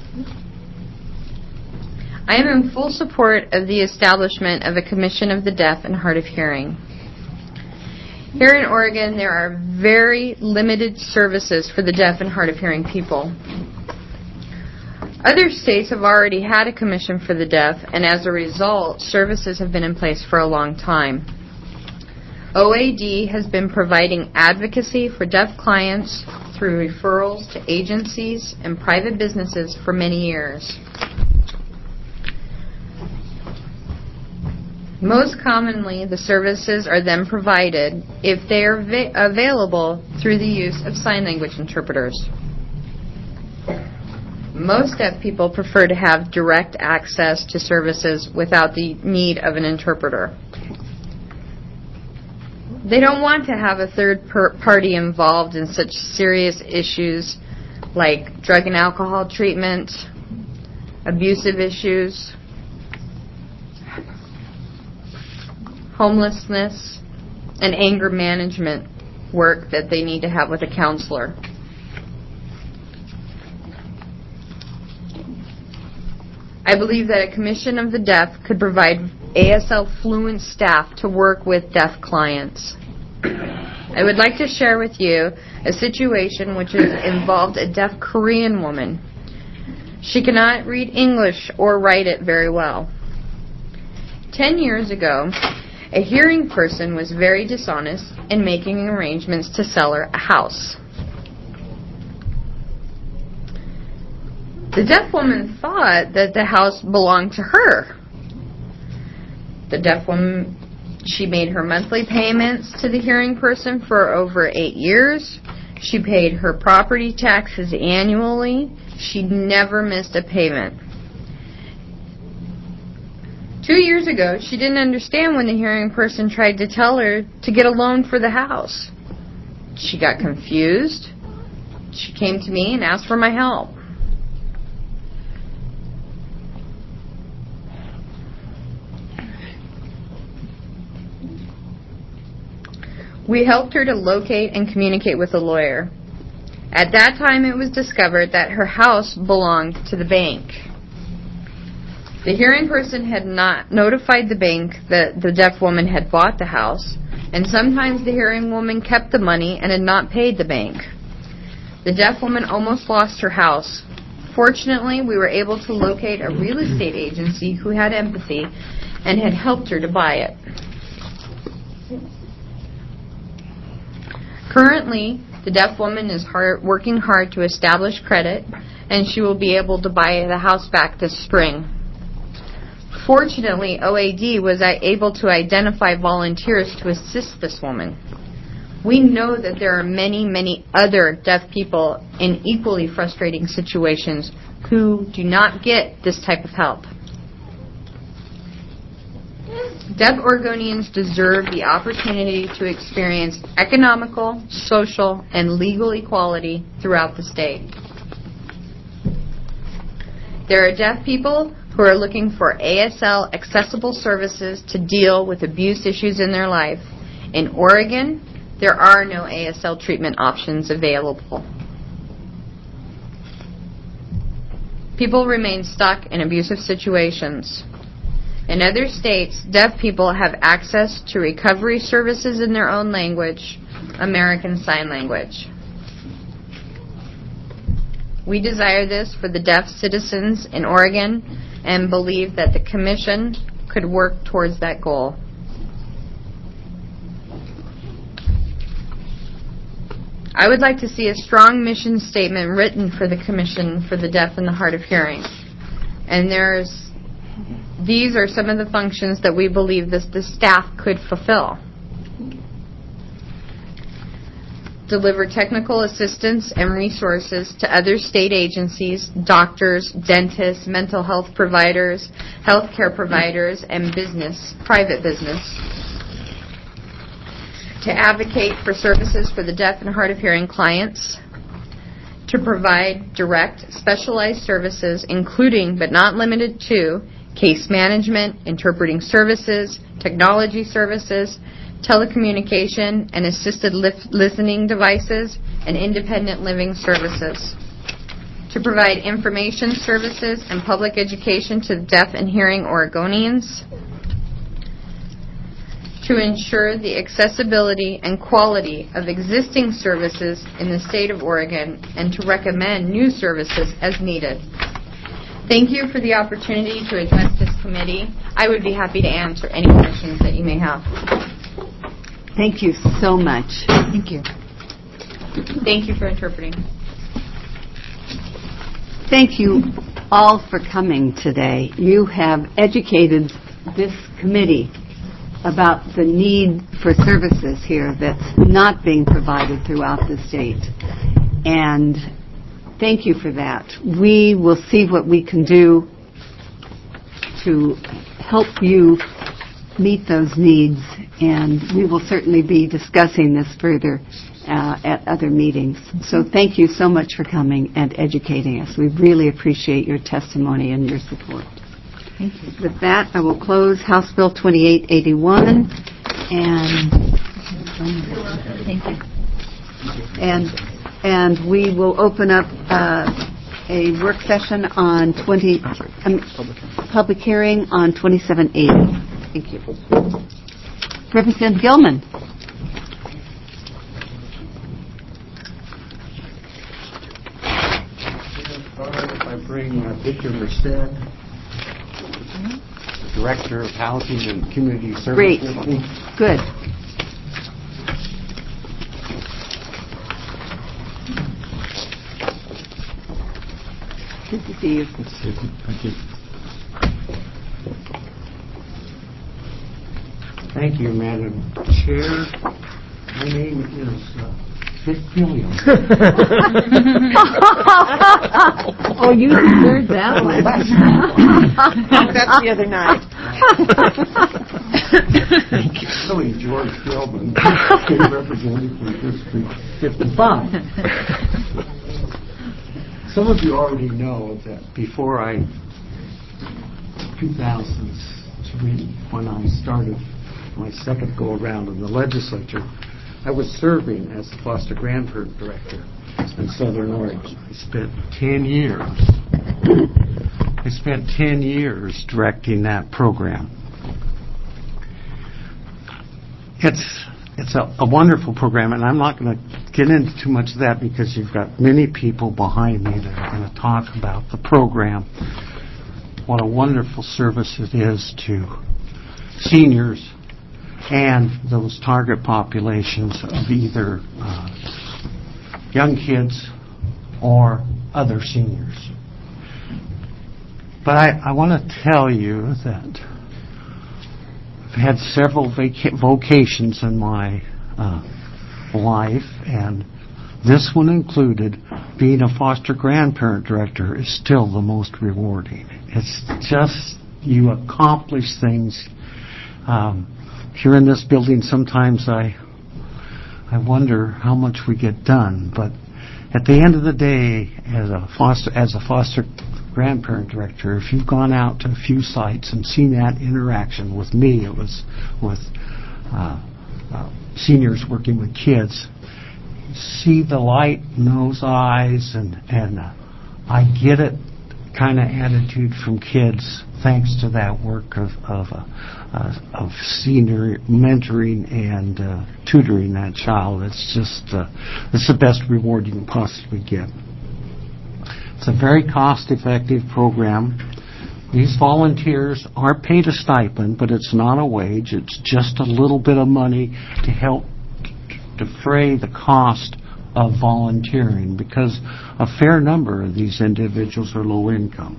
I am in full support of the establishment of a Commission of the Deaf and Hard of Hearing. Here in Oregon, there are very limited services for the deaf and hard of hearing people. Other states have already had a commission for the deaf, and as a result, services have been in place for a long time. OAD has been providing advocacy for deaf clients through referrals to agencies and private businesses for many years. Most commonly, the services are then provided if they are available through the use of sign language interpreters. Most deaf people prefer to have direct access to services without the need of an interpreter. They don't want to have a third party involved in such serious issues like drug and alcohol treatment, abusive issues, homelessness, and anger management work that they need to have with a counselor. I believe that a Commission of the Deaf could provide ASL fluent staff to work with deaf clients. I would like to share with you a situation which has involved a deaf Korean woman. She cannot read English or write it very well. 10 years ago, a hearing person was very dishonest in making arrangements to sell her a house. The deaf woman thought that the house belonged to her. The deaf woman, she made her monthly payments to the hearing person for over 8 years. She paid her property taxes annually. She never missed a payment. 2 years ago, she didn't understand when the hearing person tried to tell her to get a loan for the house. She got confused. She came to me and asked for my help. We helped her to locate and communicate with a lawyer. At that time, it was discovered that her house belonged to the bank. The hearing person had not notified the bank that the deaf woman had bought the house, and sometimes the hearing woman kept the money and had not paid the bank. The deaf woman almost lost her house. Fortunately, we were able to locate a real estate agency who had empathy and had helped her to buy it. Currently, the deaf woman is working hard to establish credit, and she will be able to buy the house back this spring. Fortunately, OAD was able to identify volunteers to assist this woman. We know that there are many, many other deaf people in equally frustrating situations who do not get this type of help. Deaf Oregonians deserve the opportunity to experience economical, social, and legal equality throughout the state. There are deaf people who are looking for ASL accessible services to deal with abuse issues in their life. In Oregon, there are no ASL treatment options available. People remain stuck in abusive situations. In other states, deaf people have access to recovery services in their own language, American Sign Language. We desire this for the deaf citizens in Oregon and believe that the Commission could work towards that goal. I would like to see a strong mission statement written for the Commission for the Deaf and the Hard of Hearing. And these are some of the functions that we believe the staff could fulfill. Deliver technical assistance and resources to other state agencies, doctors, dentists, mental health providers, healthcare providers, and private business. To advocate for services for the deaf and hard of hearing clients. To provide direct, specialized services, including but not limited to case management, interpreting services, technology services, telecommunication and assisted listening devices, and independent living services. To provide information services and public education to deaf and hearing Oregonians. To ensure the accessibility and quality of existing services in the state of Oregon and to recommend new services as needed. Thank you for the opportunity to address this committee. I would be happy to answer any questions that you may have. Thank you so much. Thank you. Thank you for interpreting. Thank you all for coming today. You have educated this committee about the need for services here that's not being provided throughout the state. And thank you for that. We will see what we can do to help you meet those needs, and we will certainly be discussing this further at other meetings. So thank you so much for coming and educating us. We really appreciate your testimony and your support. Thank you. With that, I will close House Bill 2881, and Thank you. and we will open up a work session on public hearing on 2780. Thank you. Representative Gilman. I bring Victor Merced, the Director of Housing and Community Services. Great. Good. Good to see you. Good to see you. Thank you. Thank you, Madam Chair. My name is Vic Gilliam. Oh, you deserved that one. That's the other night. Thank you. Billy George Gilman, state representative from District 55. Some of you already know that before 2003, when I started my second go-around in the legislature, I was serving as the foster grandparent director in Southern Oregon. I spent 10 years directing that program. It's a wonderful program, and I'm not going to get into too much of that because you've got many people behind me that are going to talk about the program, what a wonderful service it is to seniors and those target populations of either young kids or other seniors. But I want to tell you that I've had several vocations in my life, and this one included being a foster grandparent director is still the most rewarding. It's just, you accomplish things. Here in this building, sometimes I wonder how much we get done, but at the end of the day, as a foster grandparent director, if you've gone out to a few sites and seen that interaction with me, it was with seniors working with kids, see the light in those eyes and I get it kind of attitude from kids thanks to that work of senior mentoring and tutoring that child. It's just it's the best reward you can possibly get. It's a very cost-effective program. These volunteers are paid a stipend, but it's not a wage. It's just a little bit of money to help defray the cost of volunteering, because a fair number of these individuals are low income.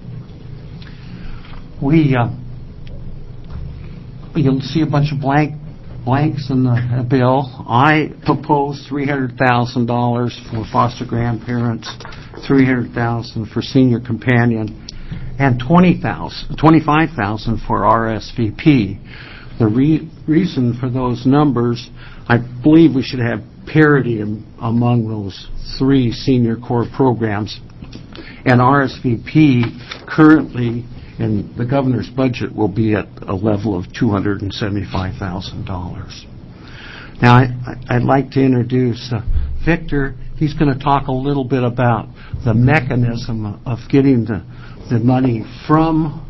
You'll see a bunch of blanks in the bill. I proposed $300,000 for foster grandparents, $300,000 for senior companion, and $25,000 for RSVP. The reason for those numbers, I believe we should have parity among those three senior core programs. And RSVP currently and the governor's budget will be at a level of $275,000. Now, I'd like to introduce Victor. He's going to talk a little bit about the mechanism of getting the money from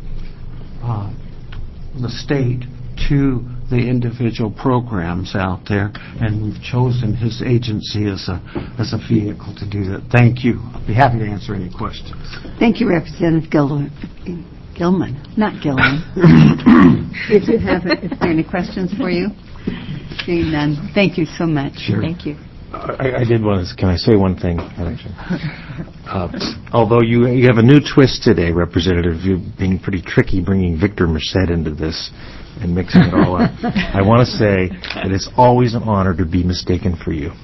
the state to the individual programs out there, and we've chosen his agency as a vehicle to do that. Thank you. I'll be happy to answer any questions. Thank you, Representative Gilman. Not Gilman. If there any questions for you? Seeing none. Thank you so much. Sure. Thank you. I did want to, can I say one thing? Although you have a new twist today, Representative, you being pretty tricky bringing Victor Merced into this and mixing it all up. I want to say that it's always an honor to be mistaken for you.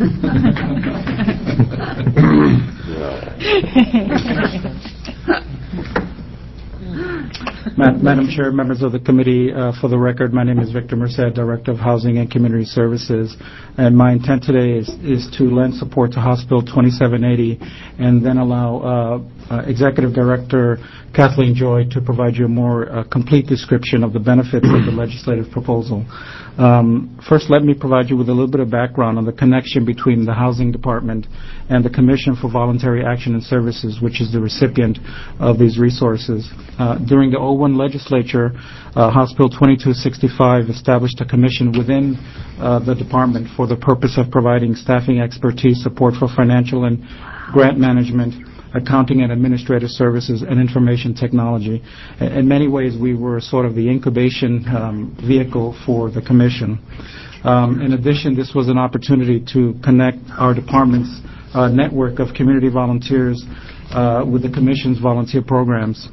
Madam Chair, members of the committee, for the record, my name is Victor Merced, Director of Housing and Community Services, and my intent today is to lend support to House Bill 2780 and then allow Executive Director Kathleen Joy to provide you a more complete description of the benefits of the legislative proposal. First, let me provide you with a little bit of background on the connection between the Housing Department and the Commission for Voluntary Action and Services, which is the recipient of these resources. During the 01 legislature, House Bill 2265 established a commission within the department for the purpose of providing staffing expertise, support for financial and grant management, accounting and administrative services, and information technology. In many ways, we were sort of the incubation vehicle for the commission. In addition, this was an opportunity to connect our department's network of community volunteers with the commission's volunteer programs.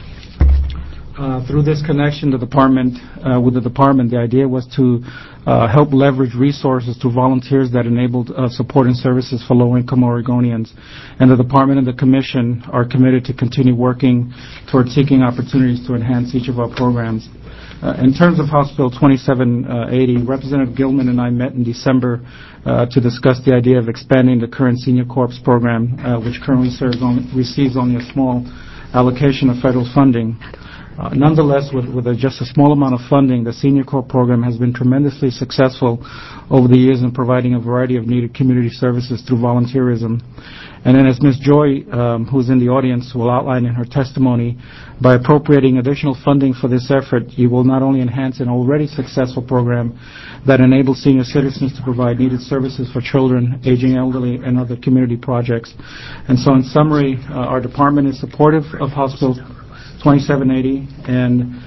Through this connection with the department, the idea was to help leverage resources to volunteers that enabled support and services for low-income Oregonians. And the department and the commission are committed to continue working towards seeking opportunities to enhance each of our programs. In terms of House Bill 2780, Representative Gilman and I met in December to discuss the idea of expanding the current Senior Corps program, which currently receives only a small allocation of federal funding. Nonetheless, with just a small amount of funding, the Senior Corps program has been tremendously successful over the years in providing a variety of needed community services through volunteerism. And then as Ms. Joy, who's in the audience, will outline in her testimony, by appropriating additional funding for this effort, you will not only enhance an already successful program that enables senior citizens to provide needed services for children, aging elderly, and other community projects. And so in summary, our department is supportive of House Bill 2780, and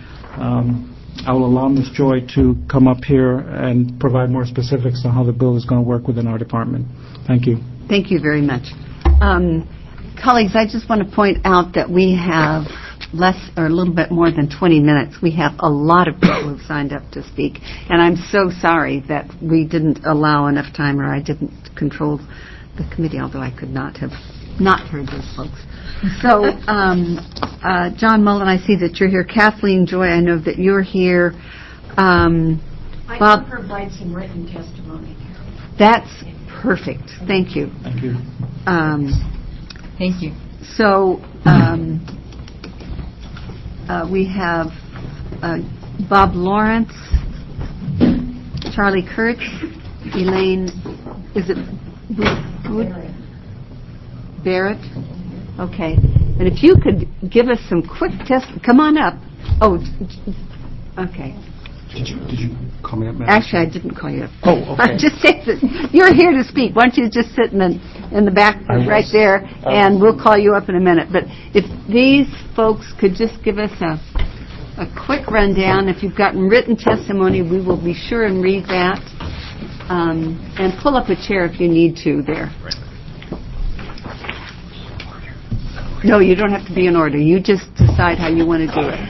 I will allow Ms. Joy to come up here and provide more specifics on how the bill is going to work within our department. Thank you. Thank you very much. Colleagues, I just want to point out that we have less or a little bit more than 20 minutes. We have a lot of people who've signed up to speak, and I'm so sorry that we didn't allow enough time, or I didn't control the committee, although I could not have not heard those folks. So, John Mullen, I see that you're here. Kathleen Joy, I know that you're here. I Bob, can provide some written testimony. That's perfect. Thank you. Thank you. Thank you. So, we have Bob Lawrence, Charlie Kurtz, Elaine, is it Barrett? Okay. And if you could give us some quick come on up. Oh, okay. Did you call me up, Madam Actually, I didn't call you up. Oh, okay. Just say that you're here to speak. Why don't you just sit in the back right there, and we'll call you up in a minute. But if these folks could just give us a quick rundown. If you've gotten written testimony, we will be sure and read that. And pull up a chair if you need to there. No, you don't have to be in order. You just decide how you want to do it.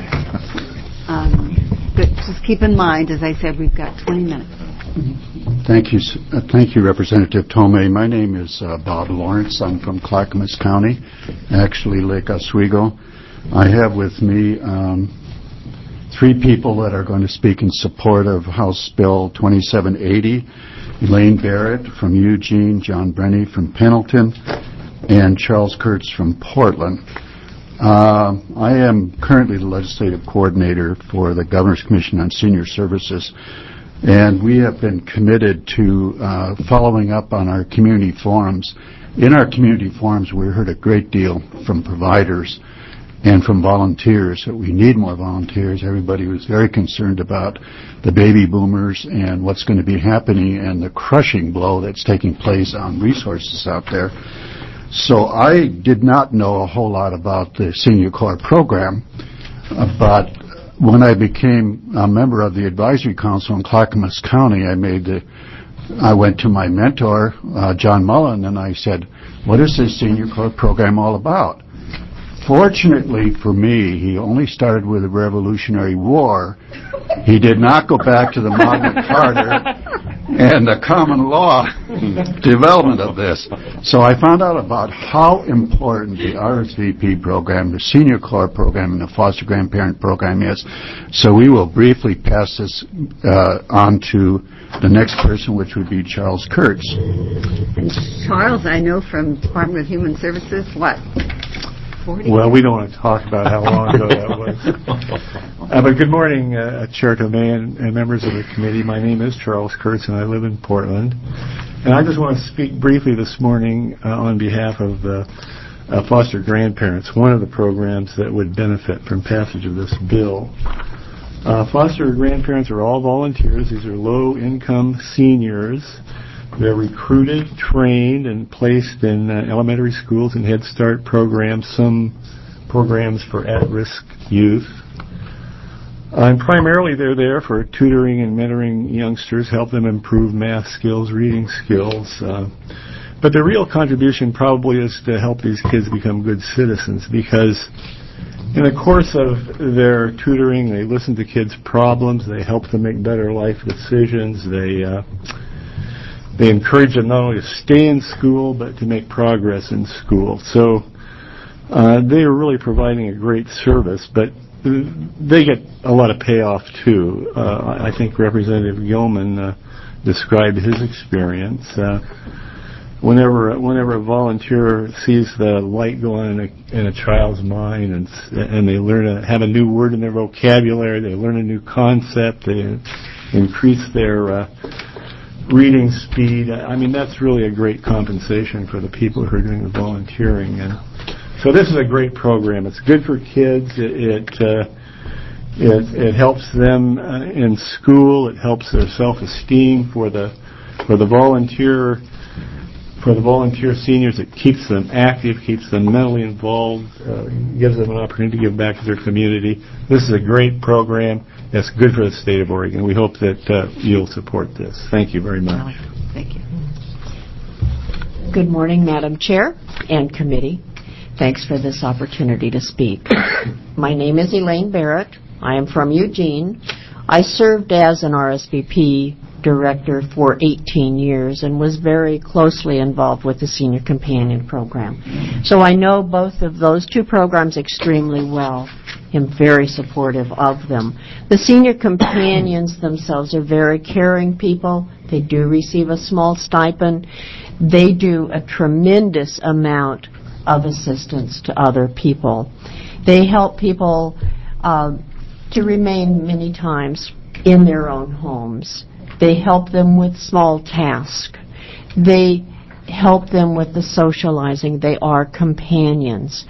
But just keep in mind, as I said, we've got 20 minutes. Thank you, Representative Tomei. My name is Bob Lawrence. I'm from Clackamas County, actually Lake Oswego. I have with me 3 people that are going to speak in support of House Bill 2780. Elaine Barrett from Eugene, John Brenny from Pendleton, and Charles Kurtz from Portland. I am currently the legislative coordinator for the Governor's Commission on Senior Services, and we have been committed to following up on our community forums. In our community forums, we heard a great deal from providers and from volunteers that we need more volunteers. Everybody was very concerned about the baby boomers and what's going to be happening and the crushing blow that's taking place on resources out there. So I did not know a whole lot about the Senior Corps program, but when I became a member of the Advisory Council in Clackamas County, I went to my mentor, John Mullen, and I said, what is this Senior Corps program all about? Fortunately for me, he only started with the Revolutionary War. He did not go back to the Magna Carta and the common law development of this. So I found out about how important the RSVP program, the Senior Corps program, and the Foster Grandparent program is. So we will briefly pass this on to the next person, which would be Charles Kurtz. And Charles, I know from Department of Human Services, what? 40? Well, we don't want to talk about how long ago that was. But good morning, Chair Tomei and members of the committee. My name is Charles Kurtz, and I live in Portland. And I just want to speak briefly this morning on behalf of foster grandparents, one of the programs that would benefit from passage of this bill. Foster grandparents are all volunteers. These are low-income seniors. They're recruited, trained, and placed in elementary schools and Head Start programs, some programs for at-risk youth. And primarily they're there for tutoring and mentoring youngsters, help them improve math skills, reading skills. But the real contribution probably is to help these kids become good citizens, because in the course of their tutoring, they listen to kids' problems, they help them make better life decisions, they encourage them not only to stay in school, but to make progress in school. So they are really providing a great service, but they get a lot of payoff, too. I think Representative Gilman described his experience. Whenever a volunteer sees the light go on in a child's mind and they learn to have a new word in their vocabulary, they learn a new concept, they increase their reading speed. I mean, that's really a great compensation for the people who are doing the volunteering. And so this is a great program. It's good for kids. It helps them in school. It helps their self-esteem for the volunteer seniors. It keeps them active, keeps them mentally involved, gives them an opportunity to give back to their community. This is a great program. It's good for the state of Oregon. We hope that you'll support this. Thank you very much. Thank you. Good morning, Madam Chair and committee. Thanks for this opportunity to speak. My name is Elaine Barrett. I am from Eugene. I served as an RSVP director for 18 years and was very closely involved with the Senior Companion Program. So I know both of those two programs extremely well. I'm very supportive of them. The Senior Companions themselves are very caring people. They do receive a small stipend. They do a tremendous amount of assistance to other people. They help people to remain many times in their own homes. They help them with small tasks. They help them with the socializing. They are companions.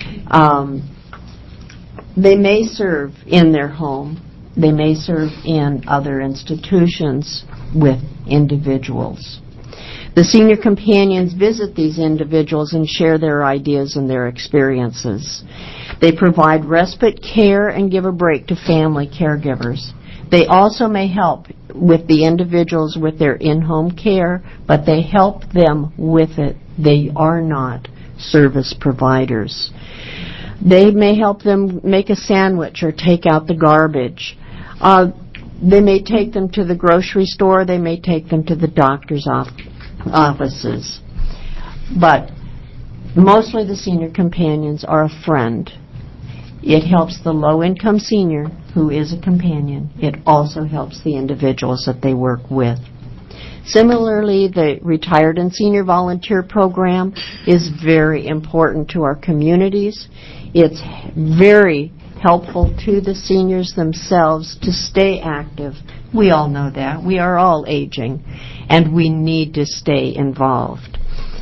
They may serve in their home. They may serve in other institutions with individuals. The Senior Companions visit these individuals and share their ideas and their experiences. They provide respite care and give a break to family caregivers. They also may help with the individuals with their in-home care, but they help them with it. They are not service providers. They may help them make a sandwich or take out the garbage. They may take them to the grocery store. They may take them to the doctor's offices. But mostly the Senior Companions are a friend. It helps the low-income senior who is a companion. It also helps the individuals that they work with. Similarly, the Retired and Senior Volunteer Program is very important to our communities. It's very helpful to the seniors themselves to stay active. We all know that. We are all aging, and we need to stay involved.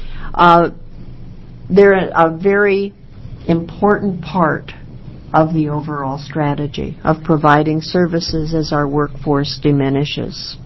They're a very important part of the overall strategy of providing services as our workforce diminishes.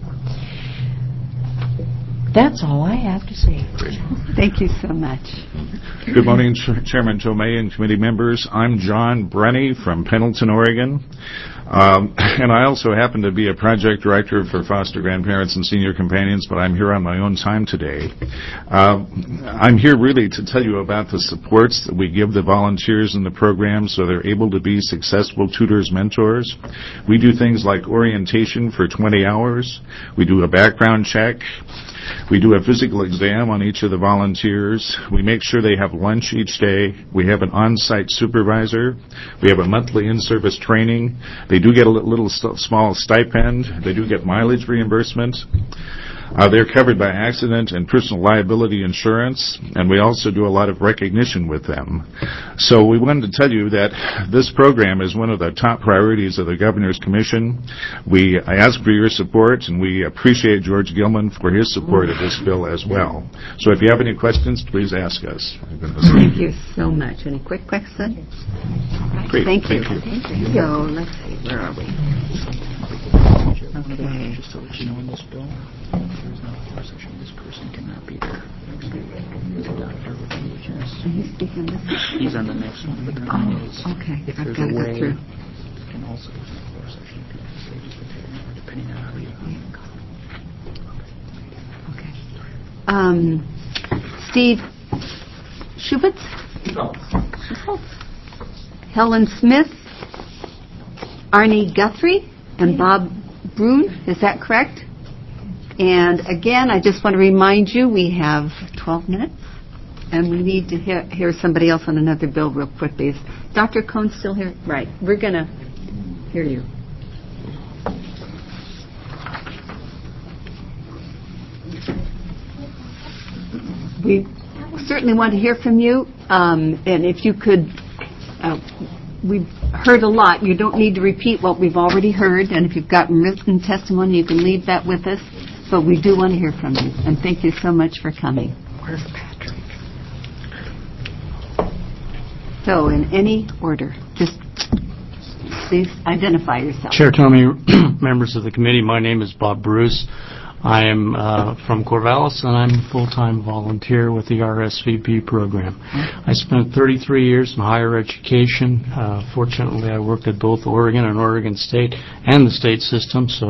That's all I have to say. Thank you so much. Good morning, Chairman Tomei and committee members. I'm John Brenny from Pendleton, Oregon. And I also happen to be a project director for foster grandparents and senior companions, but I'm here on my own time today. I'm here really to tell you about the supports that we give the volunteers in the program so they're able to be successful tutors, mentors. We do things like orientation for 20 hours. We do a background check. We do a physical exam on each of the volunteers. We make sure they have lunch each day. We have an on-site supervisor. We have a monthly in-service training. They do get a little small stipend. They do get mileage reimbursement. They're covered by accident and personal liability insurance, and we also do a lot of recognition with them. So we wanted to tell you that this program is one of the top priorities of the Governor's Commission. We ask for your support, and we appreciate George Gilman for his support of this bill as well. So if you have any questions, please ask us. Thank you so much. Any quick questions? Great. Thank you. Thank you. So let's see, where are we? Okay. Just to let you know, in this bill, there's no closed session. This person cannot be there. The doctor with the He's speaking this. He's on the next one, but the thing is, okay. if I've there's got to a go way, through. you can also go to the closed session if you say just the table, depending on how you Okay. Steve Schubitz? Schultz. Helen Smith, Arnie Guthrie, and Bob Brune. Is that correct? And again, I just want to remind you, we have 12 minutes, and we need to hear somebody else on another bill real quickly. Is Dr. Cohn still here? Right. We're going to hear you. We certainly want to hear from you, and if you could, we've heard a lot. You don't need to repeat what we've already heard, and if you've got written testimony, you can leave that with us, but we do want to hear from you, and thank you so much for coming. Where's Patrick? So, in any order, just please identify yourself. Chair Tomei, members of the committee, my name is Bob Bruce. I am from Corvallis, and I'm a full-time volunteer with the RSVP program. I spent 33 years in higher education. Fortunately, I worked at both Oregon and Oregon State and the state system, so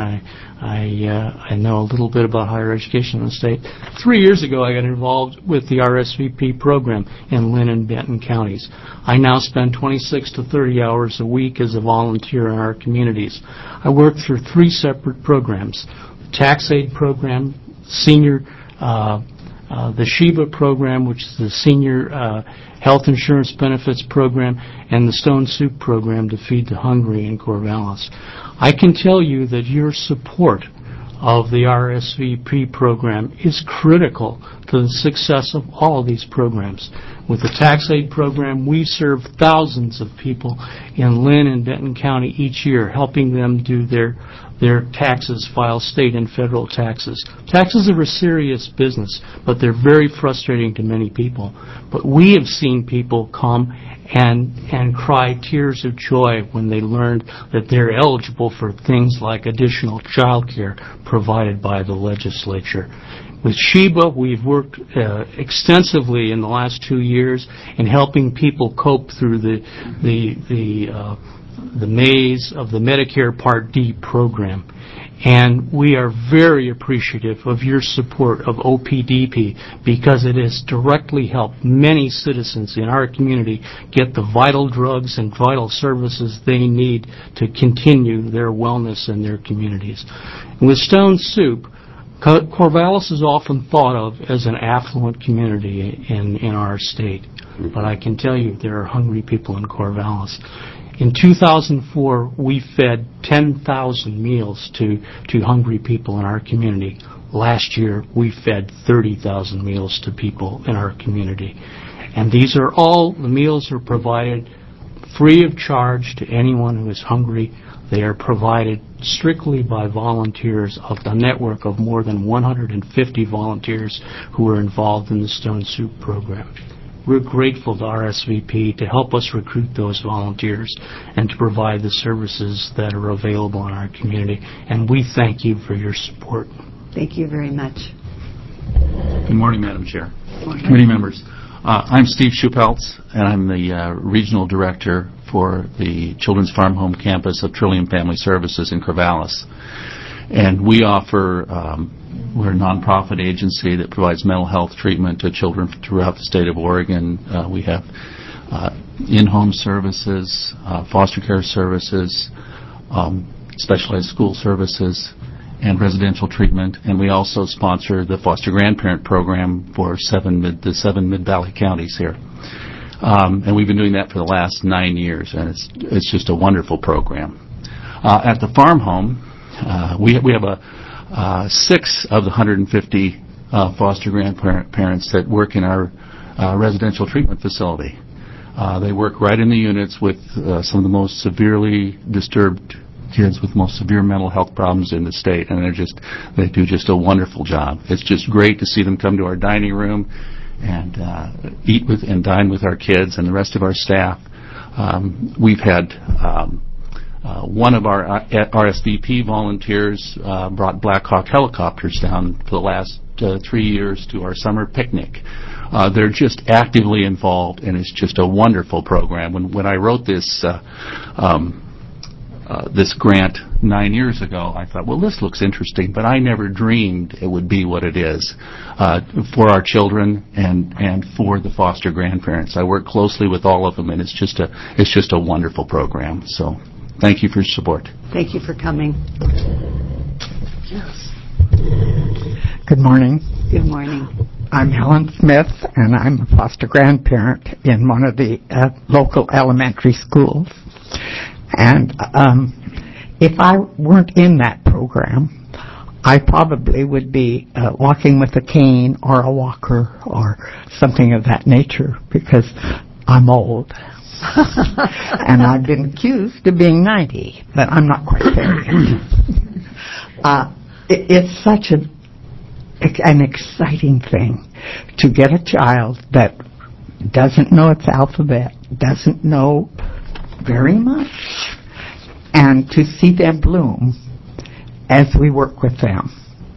I know a little bit about higher education in the state. 3 years ago, I got involved with the RSVP program in Lynn and Benton counties. I now spend 26 to 30 hours a week as a volunteer in our communities. I work through 3 separate programs. Tax aid program, senior, the SHIBA program, which is the senior health insurance benefits program, and the Stone Soup program to feed the hungry in Corvallis. I can tell you that your support of the RSVP program is critical to the success of all of these programs. With the tax aid program, we serve thousands of people in Lynn and Benton County each year, helping them do their taxes, file state and federal taxes. Taxes are a serious business, but they're very frustrating to many people. But we have seen people come and cry tears of joy when they learned that they're eligible for things like additional child care provided by the legislature. With SHIBA, we've worked extensively in the last 2 years in helping people cope through the maze of the Medicare Part D program. And we are very appreciative of your support of OPDP because it has directly helped many citizens in our community get the vital drugs and vital services they need to continue their wellness in their communities. And with Stone Soup, Corvallis is often thought of as an affluent community in our state. But I can tell you there are hungry people in Corvallis. In 2004, we fed 10,000 meals to hungry people in our community. last year we fed 30,000 meals to people in our community. And these are all, the meals are provided free of charge to anyone who is hungry. They are provided strictly by volunteers of the network of more than 150 volunteers who are involved in the Stone Soup program. We're grateful to RSVP to help us recruit those volunteers and to provide the services that are available in our community. And we thank you for your support. Thank you very much. Good morning, Madam Chair. Committee members. I'm Steve Schupeltz, and I'm the Regional Director for the Children's Farm Home Campus of Trillium Family Services in Corvallis. And we offer, we're a nonprofit agency that provides mental health treatment to children throughout the state of Oregon. We have in-home services, foster care services, specialized school services, and residential treatment. And we also sponsor the foster grandparent program for the seven Mid-Valley counties here. And we've been doing that for the last 9 years, and it's just a wonderful program. At the farm home, we have 6 of the 150 foster grandparents that work in our residential treatment facility. They work right in the units with some of the most severely disturbed kids with most severe mental health problems in the state, and they do just a wonderful job. It's just great to see them come to our dining room and eat with and dine with our kids and the rest of our staff. We've had one of our RSVP volunteers brought Black Hawk helicopters down for the last 3 years to our summer picnic. They're just actively involved, and it's just a wonderful program. When I wrote this grant 9 years ago, I thought, well, this looks interesting, but I never dreamed it would be what it is for our children and for the foster grandparents. I work closely with all of them, and it's just a wonderful program. So thank you for your support. Thank you for coming. Yes. Good morning. Good morning. I'm Helen Smith, and I'm a foster grandparent in one of the local elementary schools. And if I weren't in that program, I probably would be walking with a cane or a walker or something of that nature, because I'm old. And I've been accused of being 90, but I'm not quite there yet. It's such an exciting thing to get a child that doesn't know its alphabet, doesn't know very much, and to see them bloom as we work with them.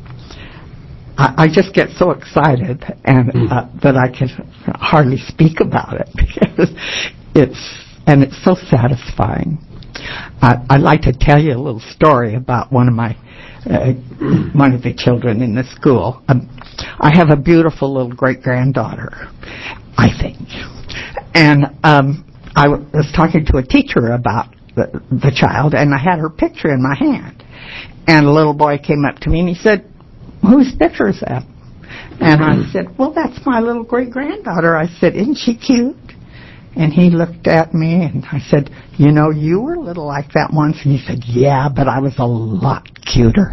I just get so excited and that I can hardly speak about it, because it's so satisfying. I'd like to tell you a little story about one of the children in the school. I have a beautiful little great-granddaughter, I think. And I was talking to a teacher about the child, and I had her picture in my hand. And a little boy came up to me and he said, "Whose picture is that?" And I said, "Well, that's my little great-granddaughter." I said, "Isn't she cute?" And he looked at me and I said, "You know, you were a little like that once." And he said, "Yeah, but I was a lot cuter."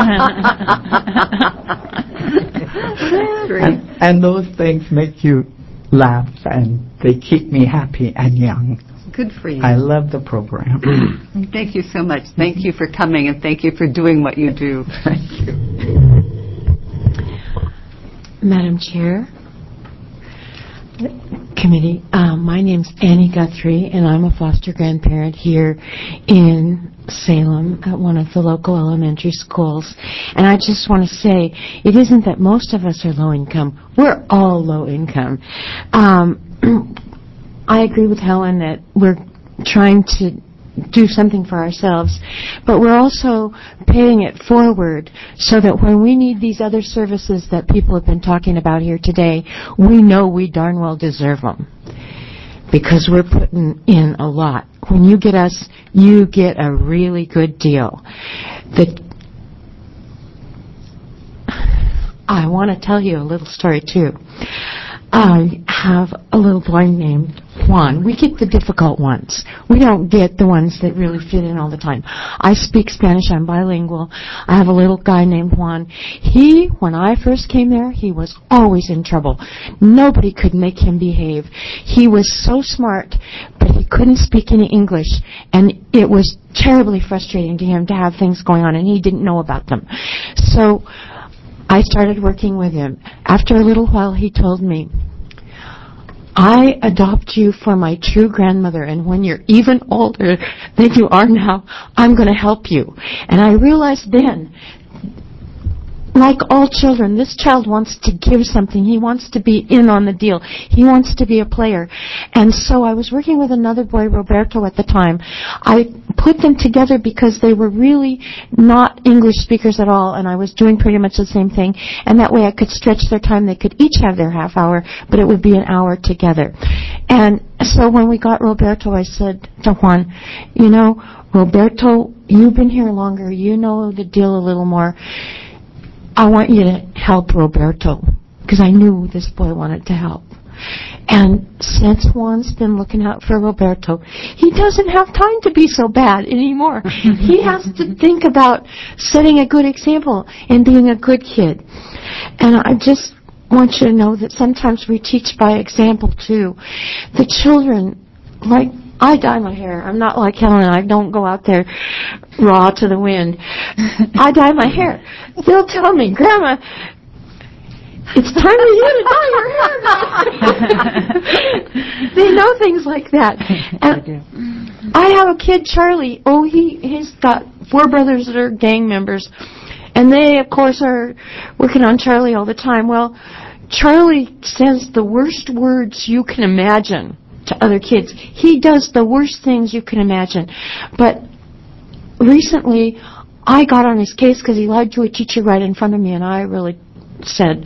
and those things make you laugh, and they keep me happy and young. Good for you. I love the program. Thank you so much. Thank you for coming, and thank you for doing what you do. Thank you. Madam Chair, Committee, my name's Annie Guthrie, and I'm a foster grandparent here in Salem at one of the local elementary schools. And I just want to say, it isn't that most of us are low income. We're all low income. I agree with Helen that we're trying to do something for ourselves, but we're also paying it forward so that when we need these other services that people have been talking about here today, we know we darn well deserve them, because we're putting in a lot. When you get us, you get a really good deal. I want to tell you a little story too. I have a little boy named Juan. We get the difficult ones. We don't get the ones that really fit in all the time. I speak Spanish. I'm bilingual. I have a little guy named Juan. When I first came there, he was always in trouble. Nobody could make him behave. He was so smart, but he couldn't speak any English, and it was terribly frustrating to him to have things going on, and he didn't know about them. So I started working with him. After a little while, he told me, I adopt you for my true grandmother, and when you're even older than you are now, I'm going to help you. And I realized then, like all children, this child wants to give something. He wants to be in on the deal. He wants to be a player. And so I was working with another boy, Roberto, at the time. I put them together because they were really not English speakers at all, and I was doing pretty much the same thing. And that way I could stretch their time. They could each have their half hour, but it would be an hour together. And so when we got Roberto, I said to Juan, Roberto, you've been here longer. You know the deal a little more. I want you to help Roberto, because I knew this boy wanted to help. And since Juan's been looking out for Roberto, he doesn't have time to be so bad anymore. He has to think about setting a good example and being a good kid. And I just want you to know that sometimes we teach by example, too. The children, I dye my hair. I'm not like Helen. I don't go out there raw to the wind. I dye my hair. They'll tell me, Grandma, it's time for you to dye your hair now. They know things like that. And I have a kid, Charlie. He's got 4 brothers that are gang members. And they, of course, are working on Charlie all the time. Well, Charlie says the worst words you can imagine to other kids. He does the worst things you can imagine. But recently, I got on his case because he lied to a teacher right in front of me, and I really said,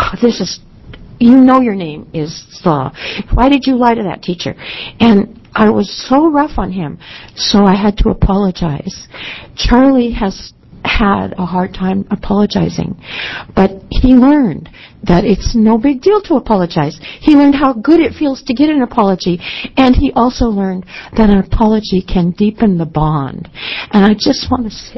your name is Slaw. Why did you lie to that teacher? And I was so rough on him, so I had to apologize. Charlie has had a hard time apologizing, but he learned that it's no big deal to apologize. He learned how good it feels to get an apology, and he also learned that an apology can deepen the bond. And I just want to say,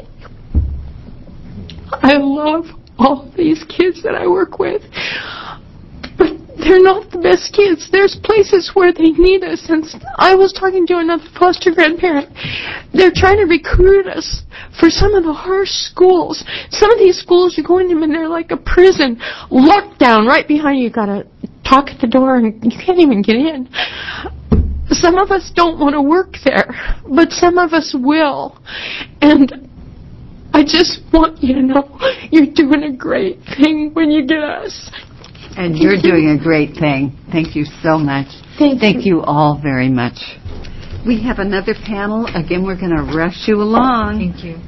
I love all these kids that I work with, but they're not the best kids. There's places where they need us, and I was talking to another foster grandparent. They're trying to recruit us for some of the harsh schools. Some of these schools, you go in them and they're like a prison, locked down right behind you. You've got to talk at the door and you can't even get in. Some of us don't want to work there, but some of us will. And I just want you to know you're doing a great thing when you get us. And you're doing a great thing. Thank you so much. Thank you all very much. We have another panel. Again, we're going to rush you along. Thank you.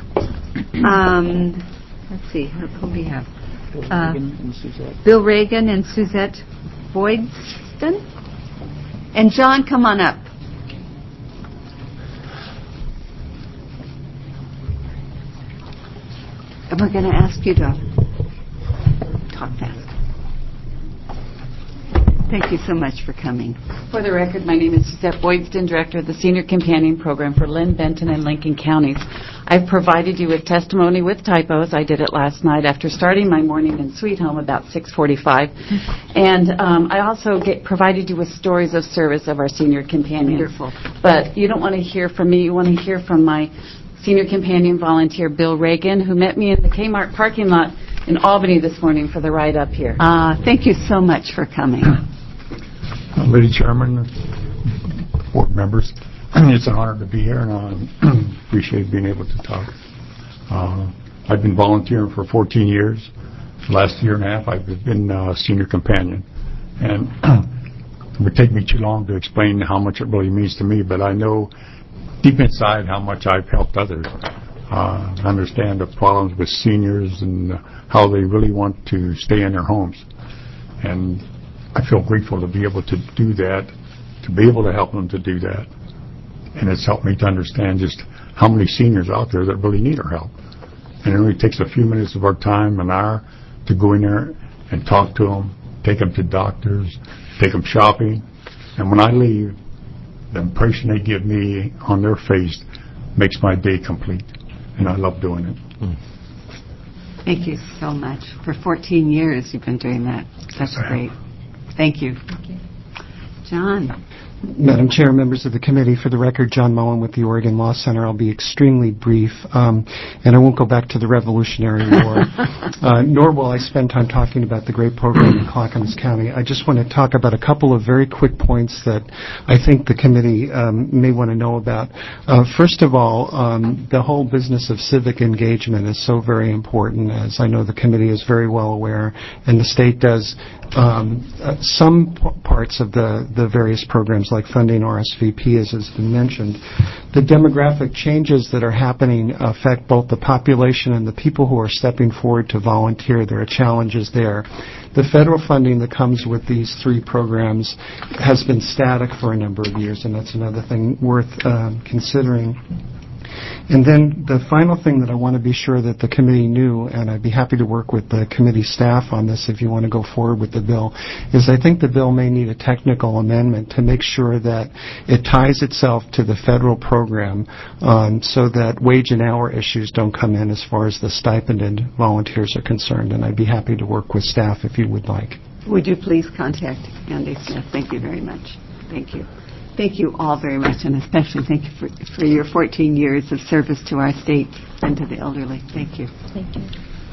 Let's see. Who do we have? Bill Reagan and Suzette Boydston. And John, come on up. And we're going to ask you to talk fast. Thank you so much for coming. For the record, my name is Suzette Boydston, Director of the Senior Companion Program for Lynn, Benton, and Lincoln counties. I've provided you with testimony with typos. I did it last night after starting my morning in Sweet Home about 6:45. And I also provided you with stories of service of our senior companions. Wonderful. But you don't want to hear from me. You want to hear from my senior companion volunteer, Bill Reagan, who met me in the Kmart parking lot in Albany this morning for the ride up here. Thank you so much for coming. Lady Chairman, board members, it's an honor to be here, and I appreciate being able to talk. I've been volunteering for 14 years. The last year and a half, I've been a senior companion. And it would take me too long to explain how much it really means to me, but I know deep inside how much I've helped others. I understand the problems with seniors and how they really want to stay in their homes. And I feel grateful to be able to do that, to be able to help them to do that. And it's helped me to understand just how many seniors out there that really need our help. And it only takes a few minutes of our time, an hour, to go in there and talk to them, take them to doctors, take them shopping. And when I leave, the impression they give me on their face makes my day complete, and I love doing it. Thank you so much. For 14 years you've been doing that. That's great. Thank you. John. Madam Chair, members of the committee, for the record, John Moen with the Oregon Law Center. I'll be extremely brief, and I won't go back to the Revolutionary War, nor will I spend time talking about the great program in Clackamas County. I just want to talk about a couple of very quick points that I think the committee may want to know about. First of all, the whole business of civic engagement is so very important, as I know the committee is very well aware, and the state does some parts of the various programs like funding RSVP, as has been mentioned. The demographic changes that are happening affect both the population and the people who are stepping forward to volunteer. There are challenges there. The federal funding that comes with these three programs has been static for a number of years, and that's another thing worth considering. And then the final thing that I want to be sure that the committee knew, and I'd be happy to work with the committee staff on this if you want to go forward with the bill, is I think the bill may need a technical amendment to make sure that it ties itself to the federal program so that wage and hour issues don't come in as far as the stipended volunteers are concerned. And I'd be happy to work with staff if you would like. Would you please contact Andy Smith? Thank you very much. Thank you. Thank you all very much, and especially thank you for your 14 years of service to our state and to the elderly. Thank you. Thank you.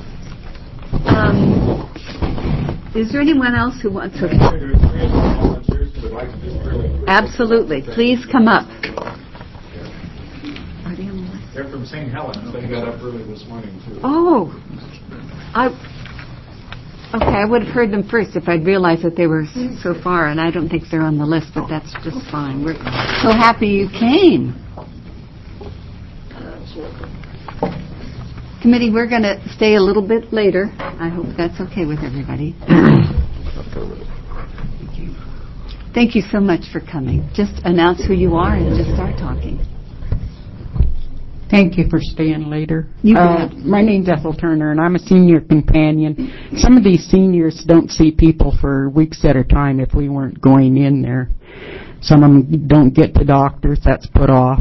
Is there anyone else who wants to? Absolutely. Please come up. They're from St. Helens. They got up early this morning, too. Oh. Okay, I would have heard them first if I'd realized that they were so far, and I don't think they're on the list, but that's just fine. We're so happy you came. Committee, we're going to stay a little bit later. I hope that's okay with everybody. Thank you. Thank you so much for coming. Just announce who you are and just start talking. Thank you for staying later. Bet. My name's Ethel Turner, and I'm a senior companion. Some of these seniors don't see people for weeks at a time if we weren't going in there. Some of them don't get to doctors. That's put off.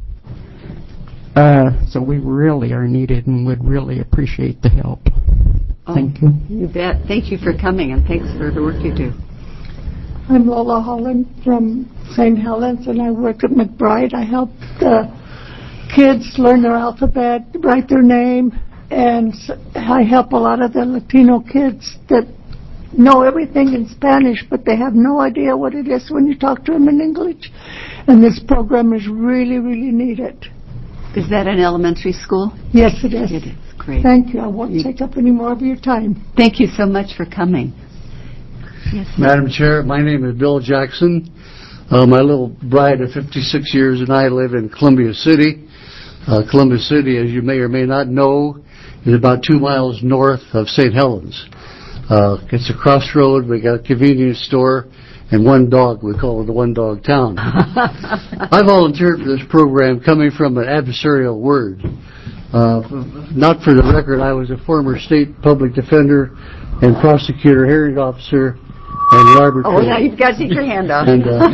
So we really are needed and would really appreciate the help. Thank you. You bet. Thank you for coming, and thanks for the work you do. I'm Lola Holland from St. Helens, and I work at McBride. I help kids learn their alphabet, write their name, and I help a lot of the Latino kids that know everything in Spanish, but they have no idea what it is when you talk to them in English. And this program is really, really needed. Is that an elementary school? Yes, it is. It is. Great. Thank you. I won't take up any more of your time. Thank you so much for coming. Yes, Madam Chair, my name is Bill Jackson. My little bride of 56 years and I live in Columbia City. Columbia City, as you may or may not know, is about 2 miles north of St. Helens. It's a crossroad. We got a convenience store and one dog. We call it the one dog town. I volunteered for this program coming from an adversarial word. Not for the record, I was a former state public defender and prosecutor, hearing officer, and arbitrator. Oh, now you've got to take your hand off.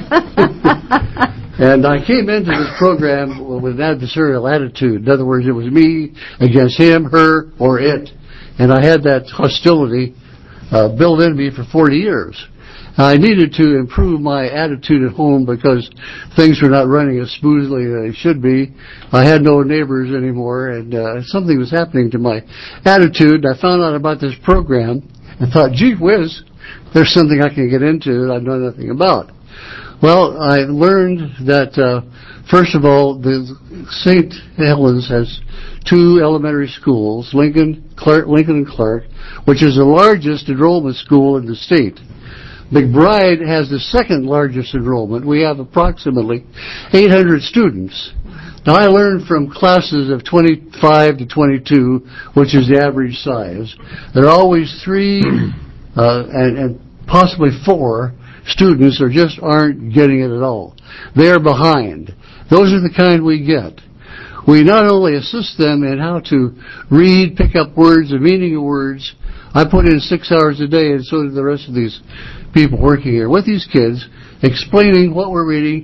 And I came into this program with an adversarial attitude. In other words, it was me against him, her, or it. And I had that hostility built into me for 40 years. I needed to improve my attitude at home because things were not running as smoothly as they should be. I had no neighbors anymore, and something was happening to my attitude. I found out about this program and thought, gee whiz, there's something I can get into that I know nothing about. Well, I learned that, first of all, the St. Helens has 2 elementary schools, Lincoln and Clark, which is the largest enrollment school in the state. McBride has the second largest enrollment. We have approximately 800 students. Now, I learned from classes of 25 to 22, which is the average size, there are always 3 and possibly 4 students or just aren't getting it at all. They're behind. Those are the kind we get. We not only assist them in how to read, pick up words, the meaning of words. I put in 6 hours a day, and so do the rest of these people working here with these kids, explaining what we're reading,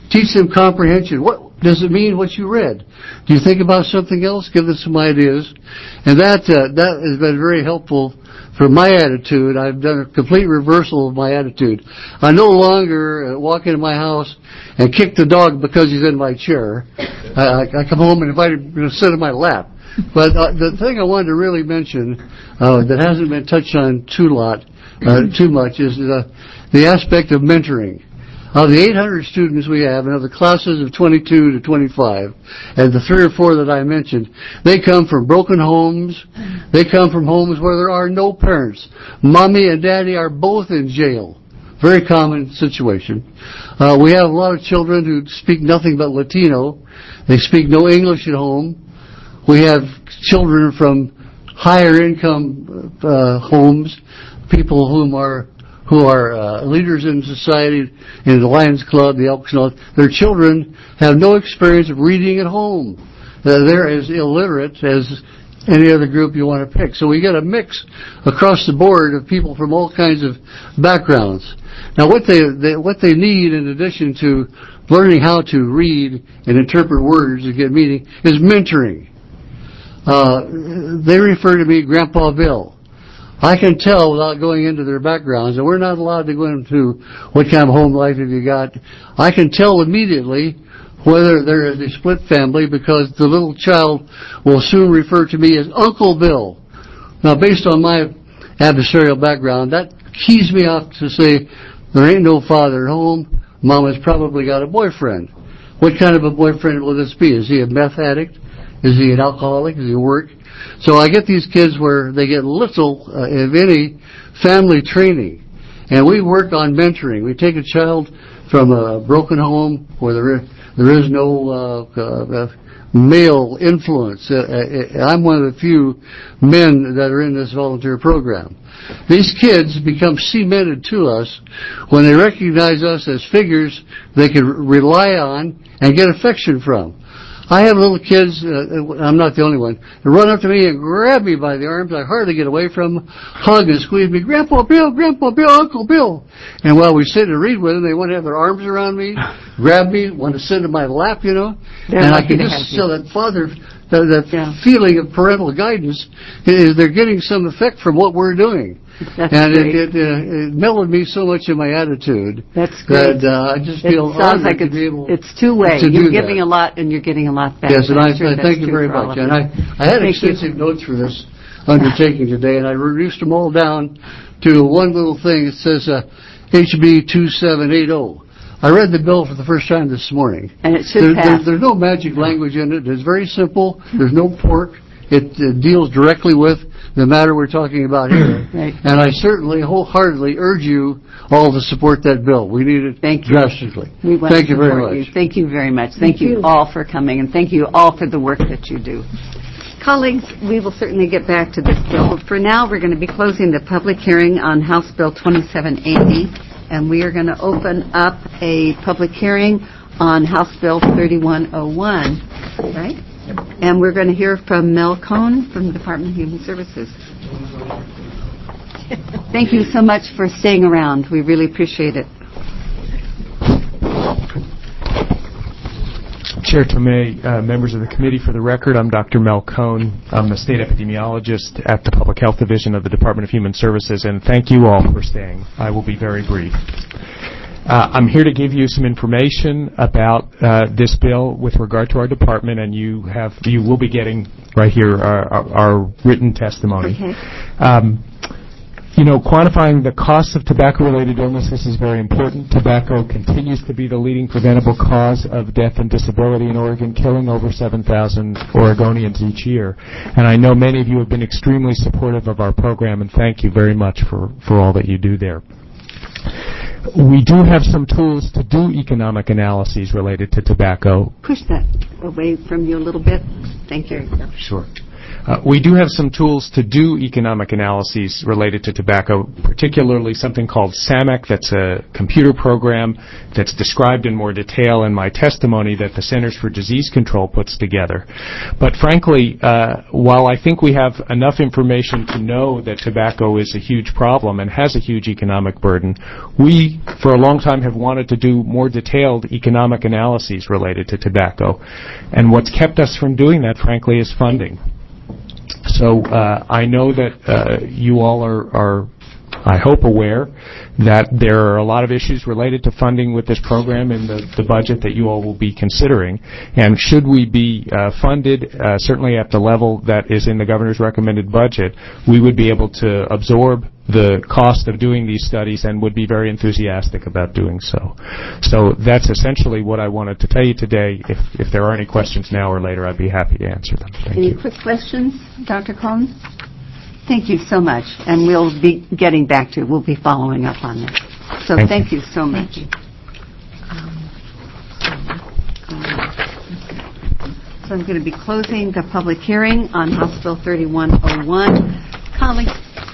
Teach them comprehension. What does it mean what you read? Do you think about something else? Give them some ideas. And that has been very helpful for my attitude. I've done a complete reversal of my attitude. I no longer walk into my house and kick the dog because he's in my chair. I come home and invite him to sit in my lap. But the thing I wanted to really mention that hasn't been touched on too much is the aspect of mentoring. Of the 800 students we have, and of the classes of 22 to 25, and the 3 or 4 that I mentioned, they come from broken homes. They come from homes where there are no parents. Mommy and Daddy are both in jail. Very common situation. We have a lot of children who speak nothing but Latino. They speak no English at home. We have children from higher income homes, people who are leaders in society, in the Lions Club, the Elks Club. Their children have no experience of reading at home. They're as illiterate as any other group you want to pick. So we get a mix across the board of people from all kinds of backgrounds. Now, what they need, in addition to learning how to read and interpret words and get meaning, is mentoring. They refer to me Grandpa Bill. I can tell without going into their backgrounds, and we're not allowed to go into what kind of home life have you got. I can tell immediately whether there is a split family because the little child will soon refer to me as Uncle Bill. Now, based on my adversarial background, that keys me off to say there ain't no father at home. Mama's probably got a boyfriend. What kind of a boyfriend will this be? Is he a meth addict? Is he an alcoholic? Does he work? So I get these kids where they get little, if any, family training. And we work on mentoring. We take a child from a broken home where there is no male influence. I'm one of the few men that are in this volunteer program. These kids become cemented to us when they recognize us as figures they can rely on and get affection from. I have little kids, I'm not the only one, that run up to me and grab me by the arms. I hardly get away from them, hug and squeeze me, Grandpa Bill, Uncle Bill. And while we sit and read with them, they want to have their arms around me, grab me, want to sit in my lap, you know. And I can just feel that father, that feeling of parental guidance, they're getting some effect from what we're doing. That's and great. It mellowed me so much in my attitude. That's great. That I just feel it sounds like to be able it's two-way. to You're do giving that. a lot and you're getting a lot back. Yes, and I sure thank you very much. And I had extensive notes for this undertaking today, and I reduced them all down to one little thing. It says HB 2780. I read the bill for the first time this morning. And it should pass. There's no magic language in it. It's very simple. There's no pork. It deals directly with the matter we're talking about here. Right. And I certainly wholeheartedly urge you all to support that bill. We need it drastically. We want Thank to you very support much. you. Thank you very much. Thank you all for coming, and thank you all for the work that you do. Colleagues, we will certainly get back to this bill. But for now, we're going to be closing the public hearing on House Bill 2780, and we are going to open up a public hearing on House Bill 3101, right? And we're going to hear from Mel Cohn from the Department of Human Services. Thank you so much for staying around. We really appreciate it. Chair Tomei, members of the committee, for the record, I'm Dr. Mel Cohn. I'm a state epidemiologist at the Public Health Division of the Department of Human Services, and thank you all for staying. I will be very brief. I'm here to give you some information about this bill with regard to our department, and you will be getting right here our written testimony. Okay. Quantifying the costs of tobacco-related illnesses is very important. Tobacco continues to be the leading preventable cause of death and disability in Oregon, killing over 7,000 Oregonians each year. And I know many of you have been extremely supportive of our program, and thank you very much for all that you do there. We do have some tools to do economic analyses related to tobacco. Push that away from you a little bit. Thank you. Sure. We do have some tools to do economic analyses related to tobacco, particularly something called SAMEC. That's a computer program that's described in more detail in my testimony that the Centers for Disease Control puts together. But frankly, while I think we have enough information to know that tobacco is a huge problem and has a huge economic burden, we, for a long time, have wanted to do more detailed economic analyses related to tobacco. And what's kept us from doing that, frankly, is funding. So I know that you all are, I hope, aware that there are a lot of issues related to funding with this program in the budget that you all will be considering. And should we be funded, certainly at the level that is in the governor's recommended budget, we would be able to absorb the cost of doing these studies and would be very enthusiastic about doing so. So that's essentially what I wanted to tell you today. If there are any questions now or later, I'd be happy to answer them. Any quick questions, Dr. Cohn? Thank you so much, and we'll be getting back to it. We'll be following up on this. So thank you so much. So I'm going to be closing the public hearing on House Bill 3101. Colleagues,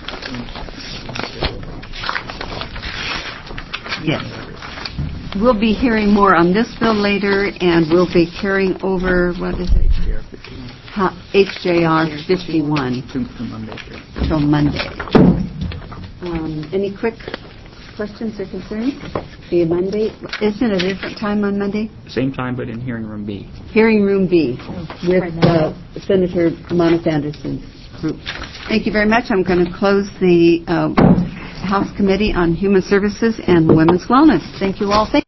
yes, we'll be hearing more on this bill later, and we'll be carrying over, what is it? HJR 51 till Monday. Any quick questions or concerns? The Monday, isn't it a different time on Monday? Same time, but in hearing room B. Hearing room B with Senator Monica Anderson's group. Thank you very much. I'm going to close the House Committee on Human Services and Women's Wellness. Thank you all.